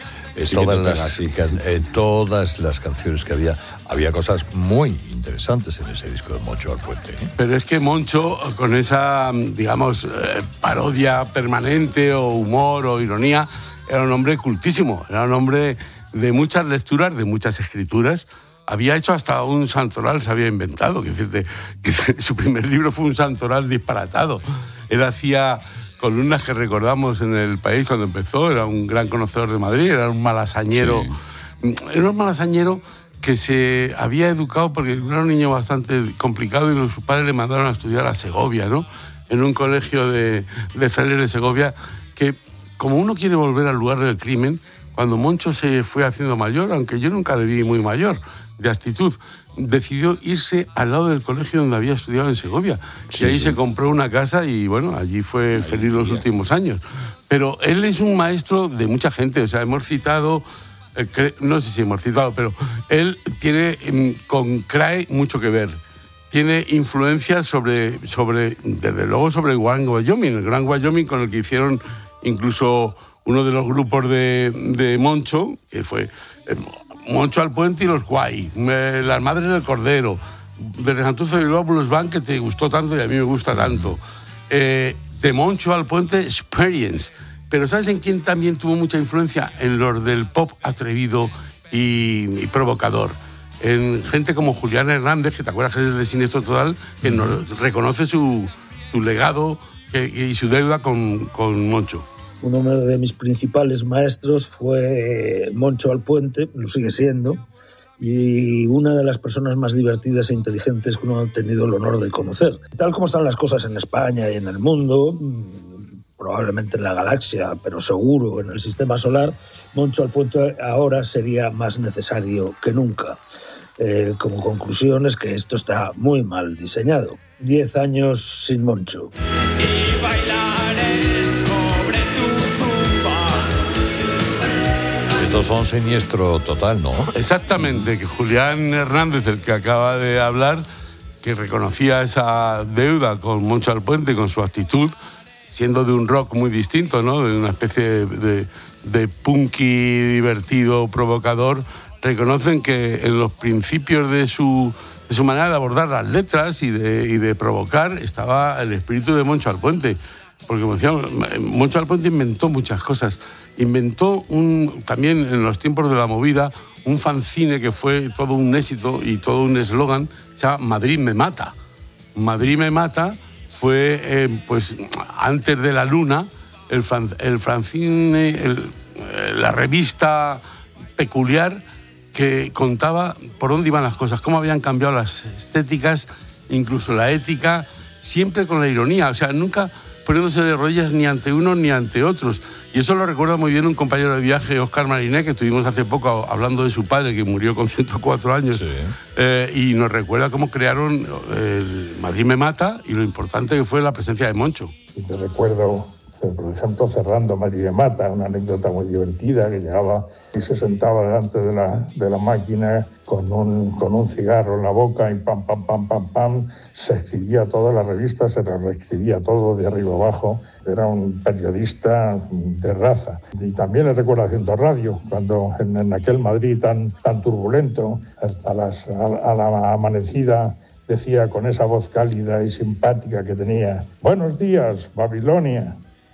Speaker 4: todas las canciones que había cosas muy interesantes en ese disco de Moncho Alpuente.
Speaker 34: Pero es que Moncho, con esa, digamos, parodia permanente o humor o ironía, era un hombre cultísimo, era un hombre de muchas lecturas, de muchas escrituras. Había hecho hasta un santoral, se había inventado. Que su primer libro fue un santoral disparatado. Él hacía columnas que recordamos en El País cuando empezó. Era un gran conocedor de Madrid, era un malasañero. Sí. Era un malasañero que se había educado porque era un niño bastante complicado y sus padres le mandaron a estudiar a Segovia, ¿no? En un colegio de Celer de Segovia, que como uno quiere volver al lugar del crimen, cuando Moncho se fue haciendo mayor, aunque yo nunca le vi muy mayor de actitud, decidió irse al lado del colegio donde había estudiado en Segovia. Sí, y ahí se compró una casa y, bueno, allí fue feliz los últimos años. Pero él es un maestro de mucha gente. O sea, hemos citado, no sé si hemos citado, pero él tiene con CRAE mucho que ver. Tiene influencia sobre desde luego, sobre el Gran Wyoming, con el que hicieron incluso uno de los grupos de Moncho, que fue Moncho Alpuente y los Guay, Las Madres del Cordero, de Santurce de Bilbao Blues Band, que te gustó tanto y a mí me gusta tanto, de Moncho Alpuente Experience. Pero ¿sabes en quién también tuvo mucha influencia? En los del pop atrevido y provocador. En gente como Julián Hernández, que te acuerdas que es de Siniestro Total, que nos reconoce su legado y su deuda con Moncho.
Speaker 2: Uno de mis principales maestros fue Moncho Alpuente, lo sigue siendo, y una de las personas más divertidas e inteligentes que uno ha tenido el honor de conocer. Tal como están las cosas en España y en el mundo, probablemente en la galaxia, pero seguro en el sistema solar, Moncho Alpuente ahora sería más necesario que nunca. Como conclusión es que esto está muy mal diseñado. 10 años sin Moncho.
Speaker 33: Y bailaré sobre tu tumba.
Speaker 4: Estos son siniestro total, ¿no?
Speaker 34: Exactamente, que Julián Hernández, el que acaba de hablar, que reconocía esa deuda con Moncho Alpuente, con su actitud, siendo de un rock muy distinto, ¿no? De una especie de punky divertido, provocador, reconocen que en los principios de su manera de abordar las letras y de provocar estaba el espíritu de Moncho Alpuente. Porque, como decía, Moncho Alpuente inventó muchas cosas. Inventó también en los tiempos de la movida un fanzine que fue todo un éxito y todo un eslogan, se llama Madrid me mata. Madrid me mata fue, pues, antes de la luna, el fanzine, la revista peculiar que contaba por dónde iban las cosas, cómo habían cambiado las estéticas, incluso la ética, siempre con la ironía, o sea, nunca poniéndose de rodillas ni ante unos ni ante otros. Y eso lo recuerda muy bien un compañero de viaje, Óscar Mariné, que tuvimos hace poco hablando de su padre, que murió con 104 años. Sí. Y nos recuerda cómo crearon el Madrid me mata y lo importante que fue la presencia de Moncho.
Speaker 6: Te recuerdo, por ejemplo, cerrando Madrid me mata, una anécdota muy divertida, que llegaba y se sentaba delante de la máquina con un cigarro en la boca y pam, pam, pam, pam, pam, se escribía toda la revista, se lo reescribía todo de arriba abajo. Era un periodista de raza. Y también le recuerdo haciendo radio, cuando en aquel Madrid tan turbulento, a la amanecida, decía con esa voz cálida y simpática que tenía: buenos días, Babilonia.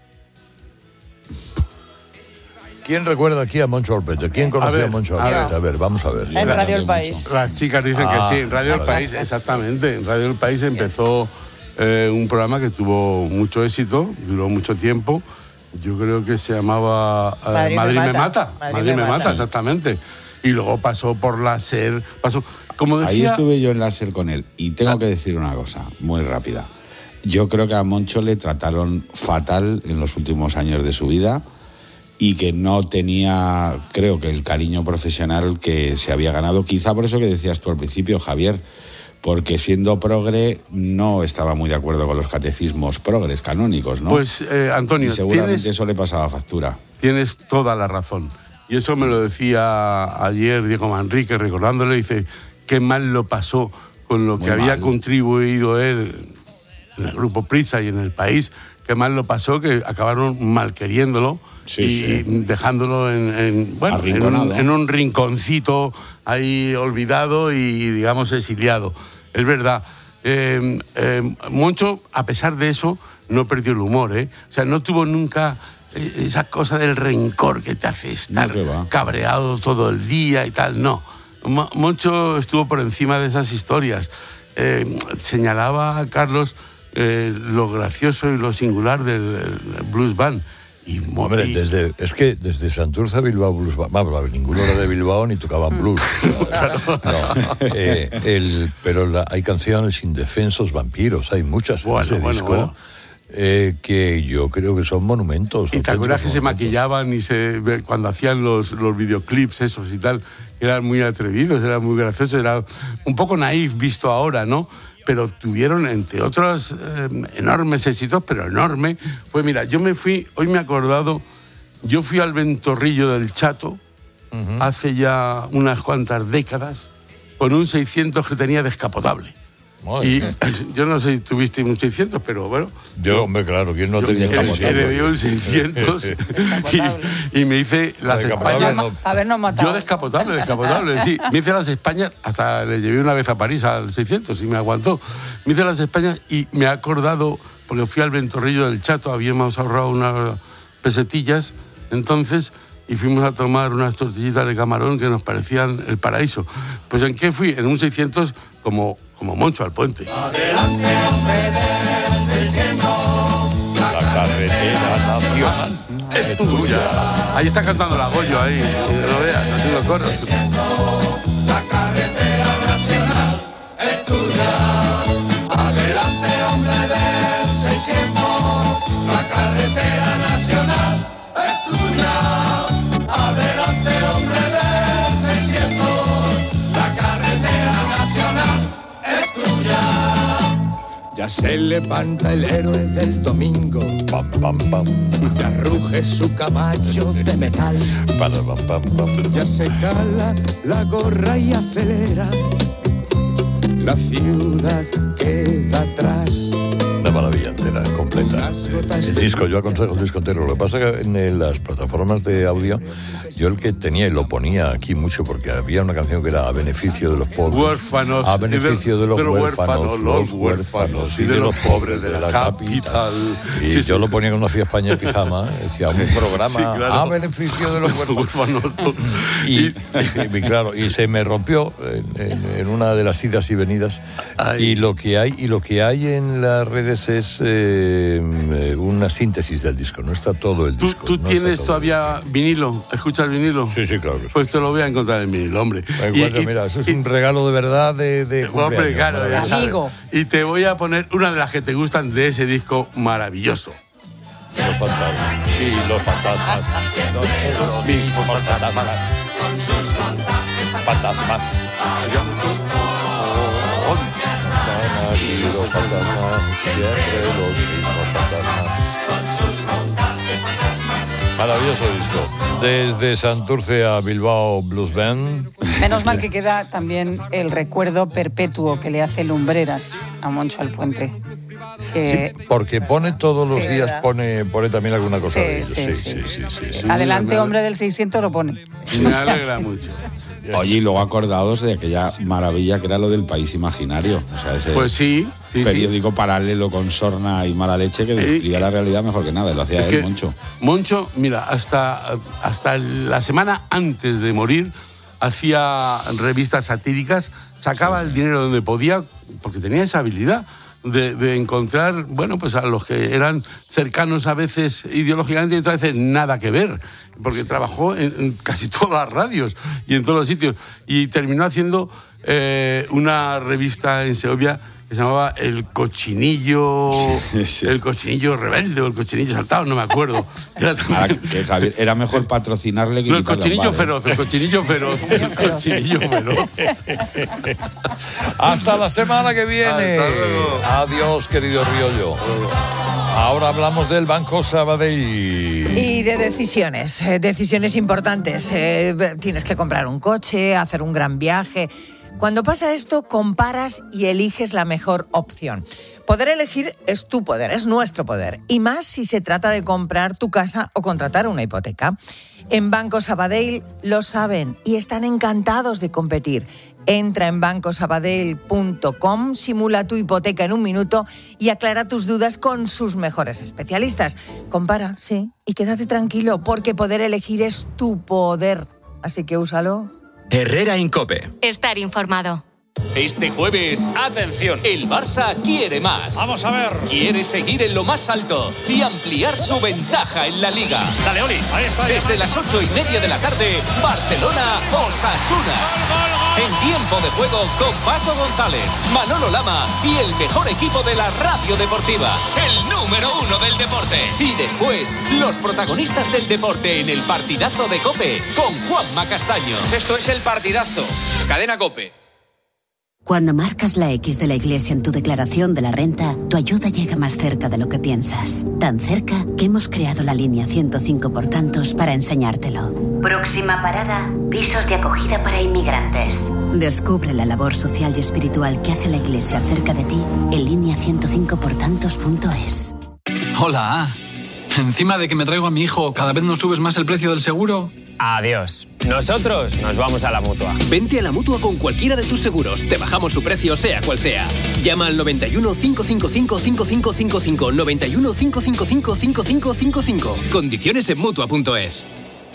Speaker 4: ¿Quién recuerda aquí a Moncho Alpuente? ¿Quién conocía a Moncho Alpuente? A ver, vamos a ver.
Speaker 7: En Radio El País.
Speaker 34: Las chicas dicen que sí, en Radio El País, exactamente. En Radio El País empezó un programa que tuvo mucho éxito, duró mucho tiempo. Yo creo que se llamaba Madrid me mata. Madrid me mata, exactamente. Y luego pasó por la SER, como decía...
Speaker 9: Ahí estuve yo en la SER con él. Y tengo que decir una cosa, muy rápida. Yo creo que a Moncho le trataron fatal en los últimos años de su vida y que no tenía, creo que, el cariño profesional que se había ganado. Quizá por eso que decías tú al principio, Javier, porque siendo progre no estaba muy de acuerdo con los catecismos progres canónicos, ¿no?
Speaker 34: Pues, Antonio,
Speaker 9: y seguramente eso le pasaba factura.
Speaker 34: Tienes toda la razón. Y eso me lo decía ayer Diego Manrique, recordándole, dice, qué mal lo pasó con lo que había contribuido él en el Grupo Prisa y en El País, qué mal lo pasó, que acabaron malqueriéndolo. Sí. Dejándolo en un rinconcito ahí olvidado y, digamos, exiliado. Es verdad. Moncho, a pesar de eso, no perdió el humor, ¿eh? O sea, no tuvo nunca esa cosa del rencor que te hace estar cabreado todo el día y tal. No. Moncho estuvo por encima de esas historias. Señalaba a Carlos lo gracioso y lo singular del Blues Band.
Speaker 4: Hombre, desde Santurce a Bilbao Blues, ninguno era de Bilbao ni tocaban blues. Pero hay canciones indefensos, vampiros, hay muchas en ese disco. Que yo creo que son monumentos.
Speaker 34: ¿Y te acuerdas que se maquillaban cuando hacían los videoclips esos y tal? Eran muy atrevidos, eran muy graciosos, era un poco naif visto ahora, ¿no? Pero tuvieron, entre otros enormes éxitos, pero enorme, fue, mira, yo me fui, hoy me he acordado, yo fui al Ventorrillo del Chato, hace ya unas cuantas décadas, con un 600 que tenía descapotable. Y yo no sé si tuviste un 600, pero bueno.
Speaker 4: Yo, hombre, claro, ¿quién no tenía descapotable?
Speaker 34: Le dio un 600 y me hice las Españas.
Speaker 7: Habernos matado.
Speaker 34: Yo descapotable, sí. Me hice las Españas, hasta le llevé una vez a París al 600 y me aguantó. Me hice las Españas y me he acordado, porque fui al Ventorrillo del Chato, habíamos ahorrado unas pesetillas, entonces, y fuimos a tomar unas tortillitas de camarón que nos parecían el paraíso. Pues ¿en qué fui? En un 600 como Moncho Alpuente.
Speaker 33: Adelante, hombre del 600.
Speaker 4: La carretera nacional es tuya.
Speaker 34: Ahí está cantando la Goyo, ahí, lo veas, haciendo coros.
Speaker 33: La carretera nacional es tuya. Adelante, hombre del 600. La carretera Ya se levanta el héroe del domingo.
Speaker 4: Pam, pam, pam.
Speaker 33: Ya ruge su caballo de metal.
Speaker 4: Pam, pam, pam.
Speaker 33: Ya se cala la gorra y acelera. La ciudad queda atrás.
Speaker 4: Una maravilla entera, completa. El disco, yo aconsejo el disco entero. Lo que pasa es que en las plataformas de audio, yo el que tenía y lo ponía aquí mucho, porque había una canción que era a beneficio de los pobres.
Speaker 34: Huérfanos.
Speaker 4: A beneficio de los huérfanos, los huérfanos y de los pobres de la capital. Y sí, yo lo ponía con una Fiat España en pijama, decía un programa sí, claro. A beneficio de los huérfanos. y claro, y se me rompió en una de las idas y venidas. Ay. Y lo que hay en las redes es una síntesis del disco, no está todo el disco.
Speaker 34: ¿Tú tienes todavía vinilo? ¿Escuchas vinilo?
Speaker 4: Sí, claro.
Speaker 34: Pues te lo voy a encontrar en vinilo, hombre.
Speaker 4: Mira, eso es un regalo de verdad de
Speaker 34: hombre, claro, amigo. Y te voy a poner una de las que te gustan de ese disco maravilloso.
Speaker 4: Los fantasmas. Y los fantasmas. Los mismos fantasmas. Con sus fantasmas. Y los fantasmas, siempre los mismos fantasmas. Maravilloso disco. Desde Santurce a Bilbao Blues Band.
Speaker 7: Menos mal que queda también el recuerdo perpetuo que le hace Lumbreras a Moncho Alpuente.
Speaker 4: Sí, porque pone todos los días, pone también alguna cosa de ellos. Sí.
Speaker 7: Adelante, hombre del 600 lo pone.
Speaker 34: Me alegra mucho.
Speaker 9: Oye, y luego acordados de aquella maravilla que era lo del País Imaginario. O sea, ese
Speaker 34: pues sí.
Speaker 9: periódico paralelo con sorna y mala leche que describía la realidad mejor que nada. Lo hacía él, Moncho.
Speaker 34: Moncho, mira, hasta la semana antes de morir hacía revistas satíricas, sacaba el dinero donde podía, porque tenía esa habilidad de encontrar, bueno, pues a los que eran cercanos a veces ideológicamente y otras veces nada que ver, porque trabajó en casi todas las radios y en todos los sitios, y terminó haciendo una revista en Segovia que se llamaba El Cochinillo, El Cochinillo Rebelde o El Cochinillo Saltado, no me acuerdo.
Speaker 9: Era mejor patrocinarle que
Speaker 34: El Cochinillo Feroz, El Cochinillo Feroz, El Cochinillo Feroz.
Speaker 4: Hasta la semana que viene. Adiós, querido Riollo. Ahora hablamos del Banco Sabadell.
Speaker 11: Y de decisiones importantes. Tienes que comprar un coche, hacer un gran viaje. Cuando pasa esto, comparas y eliges la mejor opción. Poder elegir es tu poder, es nuestro poder. Y más si se trata de comprar tu casa o contratar una hipoteca. En Banco Sabadell lo saben y están encantados de competir. Entra en bancosabadell.com, simula tu hipoteca en 1 minuto y aclara tus dudas con sus mejores especialistas. Compara, sí, y quédate tranquilo, porque poder elegir es tu poder. Así que úsalo.
Speaker 5: Herrera en COPE.
Speaker 3: Estar informado.
Speaker 31: Este jueves, atención, el Barça quiere más.
Speaker 19: Vamos a ver.
Speaker 31: Quiere seguir en lo más alto y ampliar su ventaja en la Liga.
Speaker 19: Dale, Oli, ahí está.
Speaker 31: Desde las 8:30 de la tarde, Barcelona-Osasuna. En tiempo de juego con Paco González, Manolo Lama y el mejor equipo de la radio deportiva. El número 1 del deporte. Y después, los protagonistas del deporte en el partidazo de COPE con Juanma Castaño.
Speaker 12: Esto es el partidazo. Cadena COPE.
Speaker 13: Cuando marcas la X de la Iglesia en tu declaración de la renta, tu ayuda llega más cerca de lo que piensas. Tan cerca que hemos creado la línea 105 por tantos para enseñártelo.
Speaker 14: Próxima parada, pisos de acogida para inmigrantes.
Speaker 13: Descubre la labor social y espiritual que hace la Iglesia cerca de ti en línea105portantos.es.
Speaker 16: Hola. Encima de que me traigo a mi hijo, ¿cada vez nos subes más el precio del seguro?
Speaker 17: Adiós. Nosotros nos vamos a la Mutua.
Speaker 31: Vente a la Mutua con cualquiera de tus seguros. Te bajamos su precio, sea cual sea. Llama al 91 555 5555. 91 555 5555. Condiciones en Mutua.es.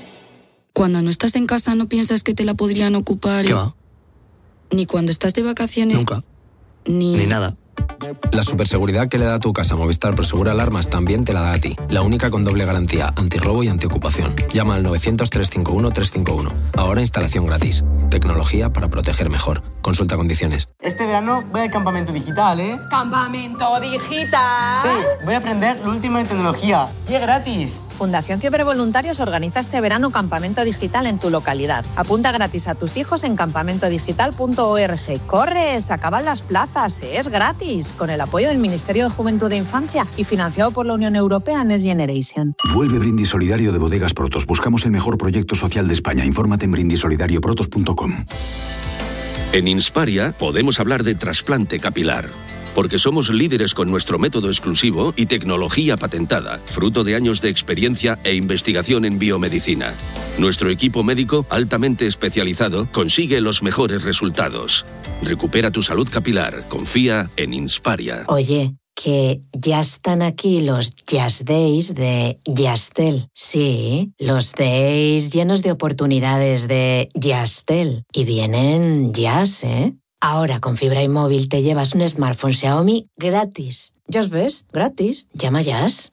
Speaker 20: Cuando no estás en casa no piensas que te la podrían ocupar.
Speaker 17: ¿Qué va?
Speaker 20: Ni cuando estás de vacaciones.
Speaker 17: Nunca.
Speaker 20: Ni
Speaker 17: nada.
Speaker 21: La superseguridad que le da tu casa Movistar Prosegur Alarmas también te la da a ti. La única con doble garantía, antirrobo y antiocupación. Llama al 900-351-351. Ahora instalación gratis. Tecnología para proteger mejor. Consulta condiciones.
Speaker 8: este verano voy al campamento digital, ¿eh?
Speaker 11: ¿Campamento digital?
Speaker 8: Sí, voy a aprender lo último en tecnología. Y es gratis.
Speaker 10: Fundación Cibervoluntarios organiza este verano campamento digital en tu localidad. Apunta gratis a tus hijos en campamentodigital.org. ¡Corre! Se acaban las plazas, es gratis. Con el apoyo del Ministerio de Juventud e Infancia y financiado por la Unión Europea Next Generation.
Speaker 15: Vuelve Brindis Solidario de Bodegas Protos. Buscamos el mejor proyecto social de España. Infórmate en brindissolidarioprotos.com.
Speaker 18: En Insparia podemos hablar de trasplante capilar, porque somos líderes con nuestro método exclusivo y tecnología patentada, fruto de años de experiencia e investigación en biomedicina. Nuestro equipo médico altamente especializado consigue los mejores resultados. Recupera tu salud capilar. Confía en Insparia.
Speaker 3: Oye, que ya están aquí los Jazz Days de Yastel. Sí, los days llenos de oportunidades de Yastel. Y vienen jazz, ¿eh? Ahora con fibra y móvil te llevas un smartphone Xiaomi gratis. ¿Ya os ves? Gratis. Llama Jazz.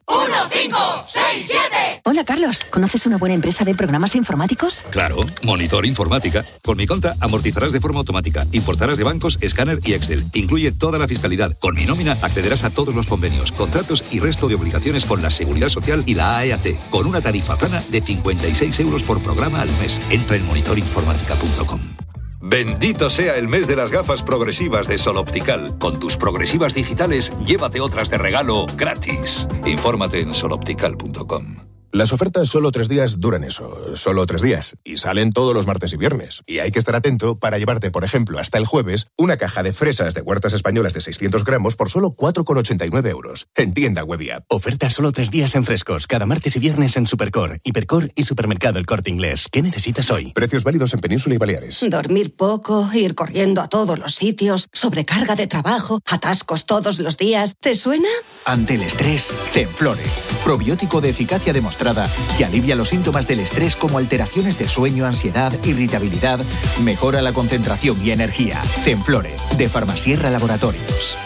Speaker 22: 1567. Hola Carlos, ¿conoces una buena empresa de programas informáticos?
Speaker 23: Claro, Monitor Informática. Con mi cuenta amortizarás de forma automática, importarás de bancos, escáner y Excel. Incluye toda la fiscalidad. Con mi nómina accederás a todos los convenios, contratos y resto de obligaciones con la Seguridad Social y la AEAT, con una tarifa plana de 56 euros por programa al mes. Entra en monitorinformática.com.
Speaker 24: Bendito sea el mes de las gafas progresivas de Sol Optical. Con tus progresivas digitales, llévate otras de regalo gratis. Infórmate en soloptical.com.
Speaker 25: Las ofertas solo 3 días duran eso, solo 3 días, y salen todos los martes y viernes. Y hay que estar atento para llevarte, por ejemplo, hasta el jueves, una caja de fresas de Huertas Españolas de 600 gramos por solo 4,89 euros. En tienda web y app.
Speaker 26: Ofertas solo 3 días en frescos, cada martes y viernes en Supercor, Hipercor y Supermercado El Corte Inglés. ¿Qué necesitas hoy?
Speaker 25: Precios válidos en Península y Baleares.
Speaker 27: Dormir poco, ir corriendo a todos los sitios, sobrecarga de trabajo, atascos todos los días. ¿Te suena?
Speaker 28: Ante el estrés, Zenflore. Probiótico de eficacia demostrada que alivia los síntomas del estrés como alteraciones de sueño, ansiedad, irritabilidad, mejora la concentración y energía. Zenflore, de Farmasierra Laboratorios.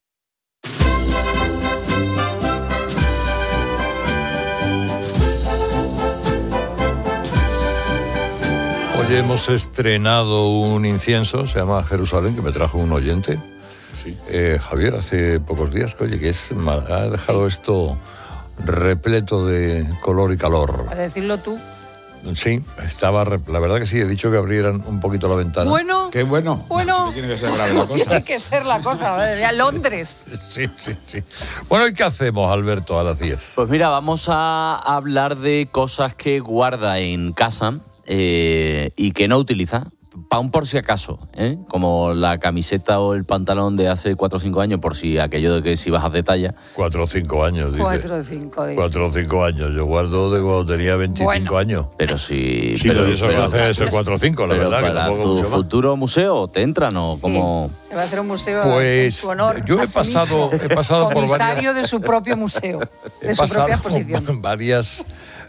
Speaker 4: Hoy hemos estrenado un incienso, se llama Jerusalén, que me trajo un oyente. Sí. Javier, hace pocos días, que oye, ha dejado esto repleto de color y calor.
Speaker 7: A decirlo tú.
Speaker 4: Sí, la verdad que sí, he dicho que abrieran un poquito la ventana.
Speaker 7: Bueno.
Speaker 9: Qué bueno.
Speaker 7: Bueno.
Speaker 9: Tiene que ser grave la cosa.
Speaker 7: Tiene que ser la cosa, de Londres.
Speaker 4: Sí. Bueno, ¿y qué hacemos, Alberto, a las 10?
Speaker 29: Pues mira, vamos a hablar de cosas que guarda en casa y que no utiliza. Pa' un por si acaso, ¿eh? Como la camiseta o el pantalón de hace 4 o 5 años, por si aquello de que si bajas de talla.
Speaker 4: 4 o 5 años, dice.
Speaker 7: 4 o 5 años.
Speaker 4: 4 o 5 años. Yo guardo de cuando tenía 25 años.
Speaker 29: Pero sí.
Speaker 4: Sí, pero eso no hace ser 4 o 5, la verdad.
Speaker 29: Para
Speaker 4: que
Speaker 29: tu futuro museo, ¿te entran o como...?
Speaker 7: Se va a hacer un museo
Speaker 4: pues,
Speaker 7: en su honor.
Speaker 4: Yo he pasado por varias...
Speaker 7: Comisario de su propio museo, de su propia exposición.
Speaker 4: Varias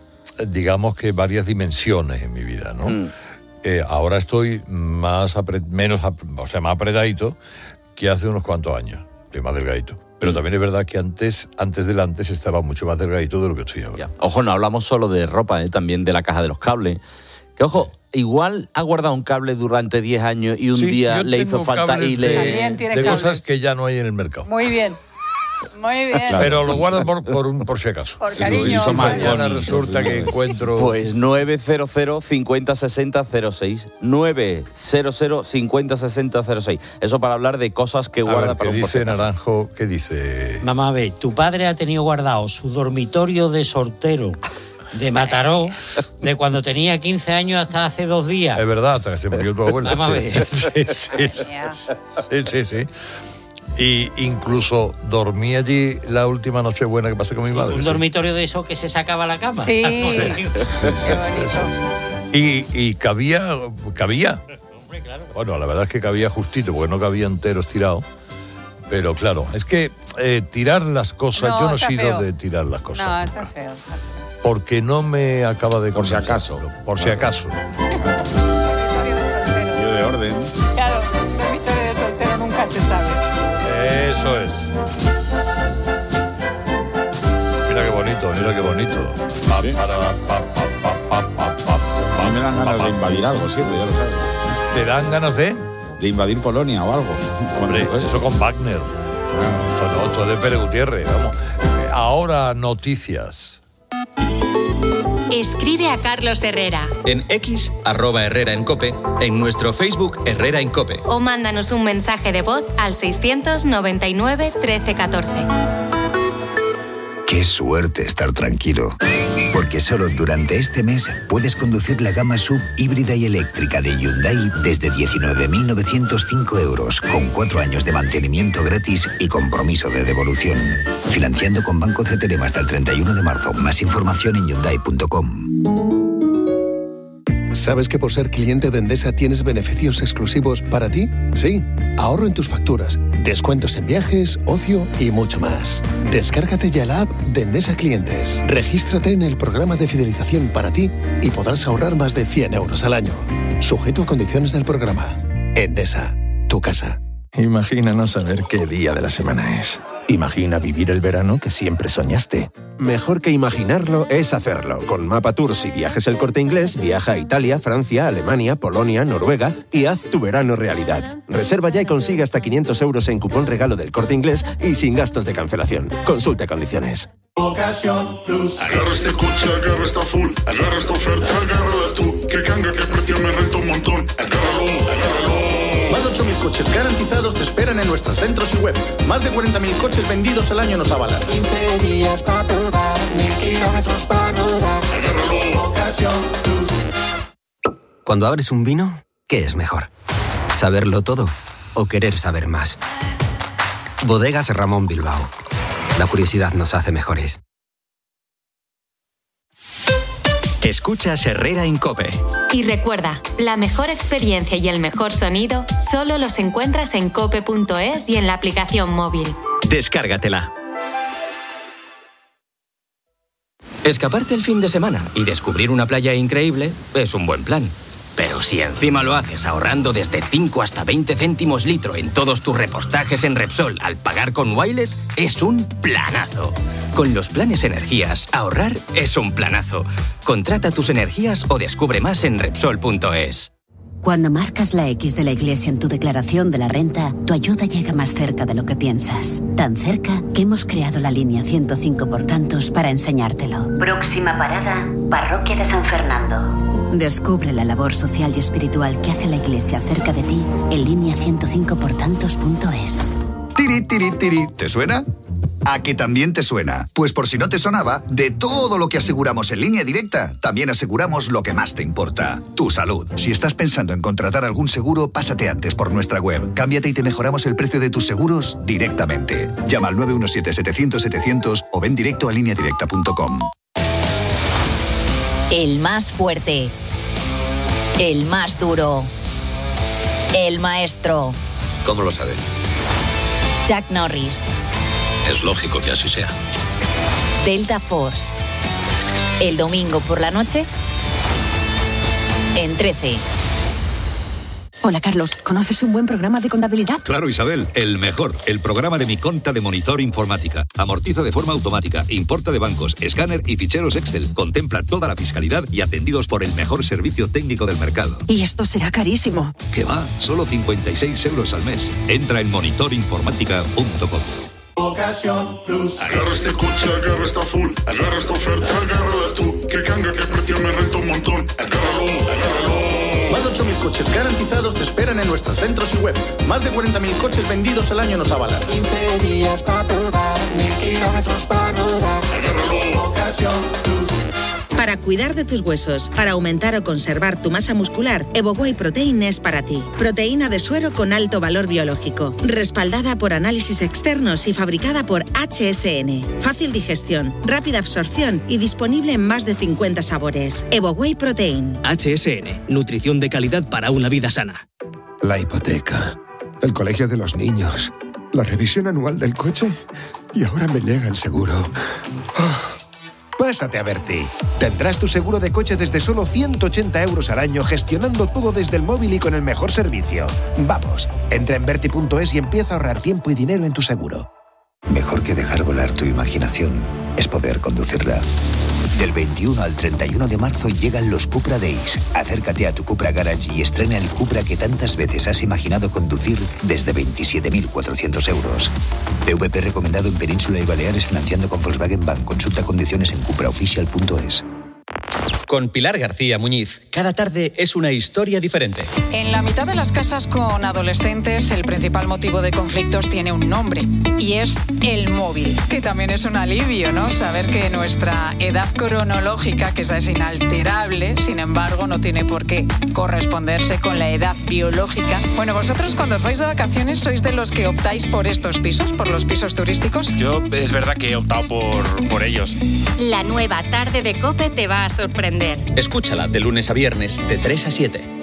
Speaker 4: dimensiones en mi vida, ¿no? Ahora estoy más apretadito que hace unos cuantos años. Estoy más delgadito. Pero también es verdad que antes estaba mucho más delgadito de lo que estoy ahora.
Speaker 29: Ya. Ojo, no hablamos solo de ropa, también de la caja de los cables. Que ojo, igual ha guardado un cable durante 10 años y un día le hizo falta y le...
Speaker 4: de cosas que ya no hay en el mercado.
Speaker 7: Muy bien. Muy bien.
Speaker 4: Claro. Pero lo guardo por si acaso.
Speaker 7: Por cariño.
Speaker 4: Mañana resulta que encuentro...
Speaker 29: Pues 900 50 60 06. 900 50 60 06. Eso para hablar de cosas que guarda para un
Speaker 4: ¿qué dice Naranjo? ¿Qué dice?
Speaker 30: Mamá, ve, tu padre ha tenido guardado su dormitorio de soltero de Mataró, de cuando tenía 15 años hasta hace 2 días.
Speaker 4: Es verdad, hasta que se murió tu abuela.
Speaker 30: Mamá, ve.
Speaker 4: Sí. Y incluso dormí allí la última Nochebuena que pasé con mi madre.
Speaker 30: Un dormitorio de eso que se sacaba a la cama.
Speaker 7: Sí. Qué bonito.
Speaker 4: Y cabía. Bueno, la verdad es que cabía justito, porque no cabía enteros tirados. Pero claro, es que tirar las cosas, yo no he sido feo de tirar las cosas.
Speaker 7: No, está feo.
Speaker 4: Porque no me acaba de convencer. Por si acaso.
Speaker 9: Yo de orden.
Speaker 7: Claro, un dormitorio de soltero nunca se sabe.
Speaker 4: Eso es. Mira qué bonito.
Speaker 9: ¿Sí? A mí me dan ganas de invadir algo siempre, ya lo sabes.
Speaker 4: ¿Te dan ganas de?
Speaker 9: de invadir Polonia o algo.
Speaker 4: Hombre, eso con Wagner. Esto de Pérez Gutiérrez, vamos. Ahora noticias.
Speaker 1: Escribe a Carlos Herrera.
Speaker 2: En X, @Herrera en COPE, en nuestro Facebook Herrera en COPE.
Speaker 1: O mándanos un mensaje de voz al 699 13 14.
Speaker 5: Qué suerte estar tranquilo. Porque solo durante este mes puedes conducir la gama SUV híbrida y eléctrica de Hyundai desde 19.905 euros, con 4 años de mantenimiento gratis y compromiso de devolución. Financiando con Banco CTLM hasta el 31 de marzo. Más información en Hyundai.com.
Speaker 6: ¿Sabes que por ser cliente de Endesa tienes beneficios exclusivos para ti? Sí, ahorro en tus facturas, descuentos en viajes, ocio y mucho más. Descárgate ya la app de Endesa Clientes. Regístrate en el programa de fidelización para ti y podrás ahorrar más de 100 euros al año. Sujeto a condiciones del programa. Endesa, tu casa.
Speaker 12: Imagina no saber qué día de la semana es. Imagina vivir el verano que siempre soñaste. Mejor que imaginarlo es hacerlo. Con Mapa Tours y Viajes El Corte Inglés, viaja a Italia, Francia, Alemania, Polonia, Noruega y haz tu verano realidad. Reserva ya y consigue hasta 500 euros en cupón regalo del Corte Inglés y sin gastos de cancelación. Consulte condiciones.
Speaker 13: Ocasión Plus. Agarra este coche, agarra esta full, agarra esta oferta, agárrala tú. Que canga, que precio me renta un montón. Agárralo.
Speaker 14: Más de 8.000 coches garantizados te esperan en nuestros centros y web. Más de 40.000 coches vendidos al año nos avalan.
Speaker 13: 15 días para probar, 1.000 kilómetros para rodar. Agárralo. Ocasión Plus.
Speaker 16: Cuando abres un vino, ¿qué es mejor? ¿Saberlo todo o querer saber más? Bodegas Ramón Bilbao. La curiosidad nos hace mejores.
Speaker 19: Escuchas Herrera en COPE.
Speaker 1: Y recuerda, la mejor experiencia y el mejor sonido solo los encuentras en cope.es y en la aplicación móvil.
Speaker 19: Descárgatela. Escaparte el fin de semana y descubrir una playa increíble es un buen plan. Pero si encima lo haces ahorrando desde 5 hasta 20 céntimos litro en todos tus repostajes en Repsol al pagar con Wilet, es un planazo. Con los planes energías, ahorrar es un planazo. Contrata tus energías o descubre más en Repsol.es.
Speaker 22: Cuando marcas la X de la Iglesia en tu declaración de la renta, tu ayuda llega más cerca de lo que piensas. Tan cerca que hemos creado la línea 105 por tantos para enseñártelo. Próxima parada, Parroquia de San Fernando. Descubre la labor social y espiritual que hace la Iglesia cerca de ti en línea 105portantos.es.
Speaker 23: Tiri, tiri, tiri. ¿Te suena? ¿A que también te suena? Pues por si no te sonaba, de todo lo que aseguramos en Línea Directa, también aseguramos lo que más te importa, tu salud. Si estás pensando en contratar algún seguro, pásate antes por nuestra web. Cámbiate y te mejoramos el precio de tus seguros directamente. Llama al 917-700-700 o ven directo a lineadirecta.com.
Speaker 22: El más fuerte. El más duro. El maestro.
Speaker 23: ¿Cómo lo sabe?
Speaker 22: Chuck Norris.
Speaker 23: Es lógico que así sea.
Speaker 22: Delta Force. El domingo por la noche en 13. Hola, Carlos. ¿Conoces un buen programa de contabilidad?
Speaker 23: Claro, Isabel, el mejor. El programa de Mi Conta de Monitor Informática. Amortiza de forma automática, importa de bancos, escáner y ficheros Excel. Contempla toda la fiscalidad y atendidos por el mejor servicio técnico del mercado.
Speaker 22: Y esto será carísimo.
Speaker 23: ¿Qué va? Solo 56 euros al mes. Entra en monitorinformática.com.
Speaker 13: Ocasión Plus. Agarra este coche, agarra esta full, agarra esta oferta, agárrala tú. Que canga, que precio me renta un montón. Agárralo.
Speaker 14: Más de 8.000 coches garantizados te esperan en nuestros centros y web. Más de 40.000 coches vendidos al año nos avalan.
Speaker 13: 15 días para probar, 1.000 kilómetros para rodar. Agárralo. Ocasión Plus.
Speaker 22: Para cuidar de tus huesos, para aumentar o conservar tu masa muscular, EvoWhey Protein es para ti. Proteína de suero con alto valor biológico, respaldada por análisis externos y fabricada por HSN. Fácil digestión, rápida absorción y disponible en más de 50 sabores. EvoWhey Protein.
Speaker 19: HSN, nutrición de calidad para una vida sana.
Speaker 20: La hipoteca, el colegio de los niños, la revisión anual del coche y ahora me llega el seguro. Pásate a Berti. Tendrás tu seguro de coche desde solo 180 euros al año, gestionando todo desde el móvil y con el mejor servicio. Vamos, entra en Berti.es y empieza a ahorrar tiempo y dinero en tu seguro.
Speaker 23: Mejor que dejar volar tu imaginación es poder conducirla.
Speaker 5: Del 21 al 31 de marzo llegan los Cupra Days. Acércate a tu Cupra Garage y estrena el Cupra que tantas veces has imaginado conducir desde 27.400 euros. PVP recomendado en Península y Baleares financiando con Volkswagen Bank. Consulta condiciones en cupraofficial.es.
Speaker 2: Con Pilar García Muñiz, cada tarde es una historia diferente.
Speaker 7: En la mitad de las casas con adolescentes, el principal motivo de conflictos tiene un nombre, y es el móvil. Que también es un alivio, ¿no? Saber que nuestra edad cronológica, que esa es inalterable, sin embargo, no tiene por qué corresponderse con la edad biológica. Bueno, vosotros cuando os vais de vacaciones, ¿sois de los que optáis por estos pisos, por los pisos turísticos?
Speaker 3: Yo es verdad que he optado por ellos.
Speaker 1: La nueva tarde de COPE te va a sorprender.
Speaker 2: Escúchala de lunes a viernes de 3 a 7.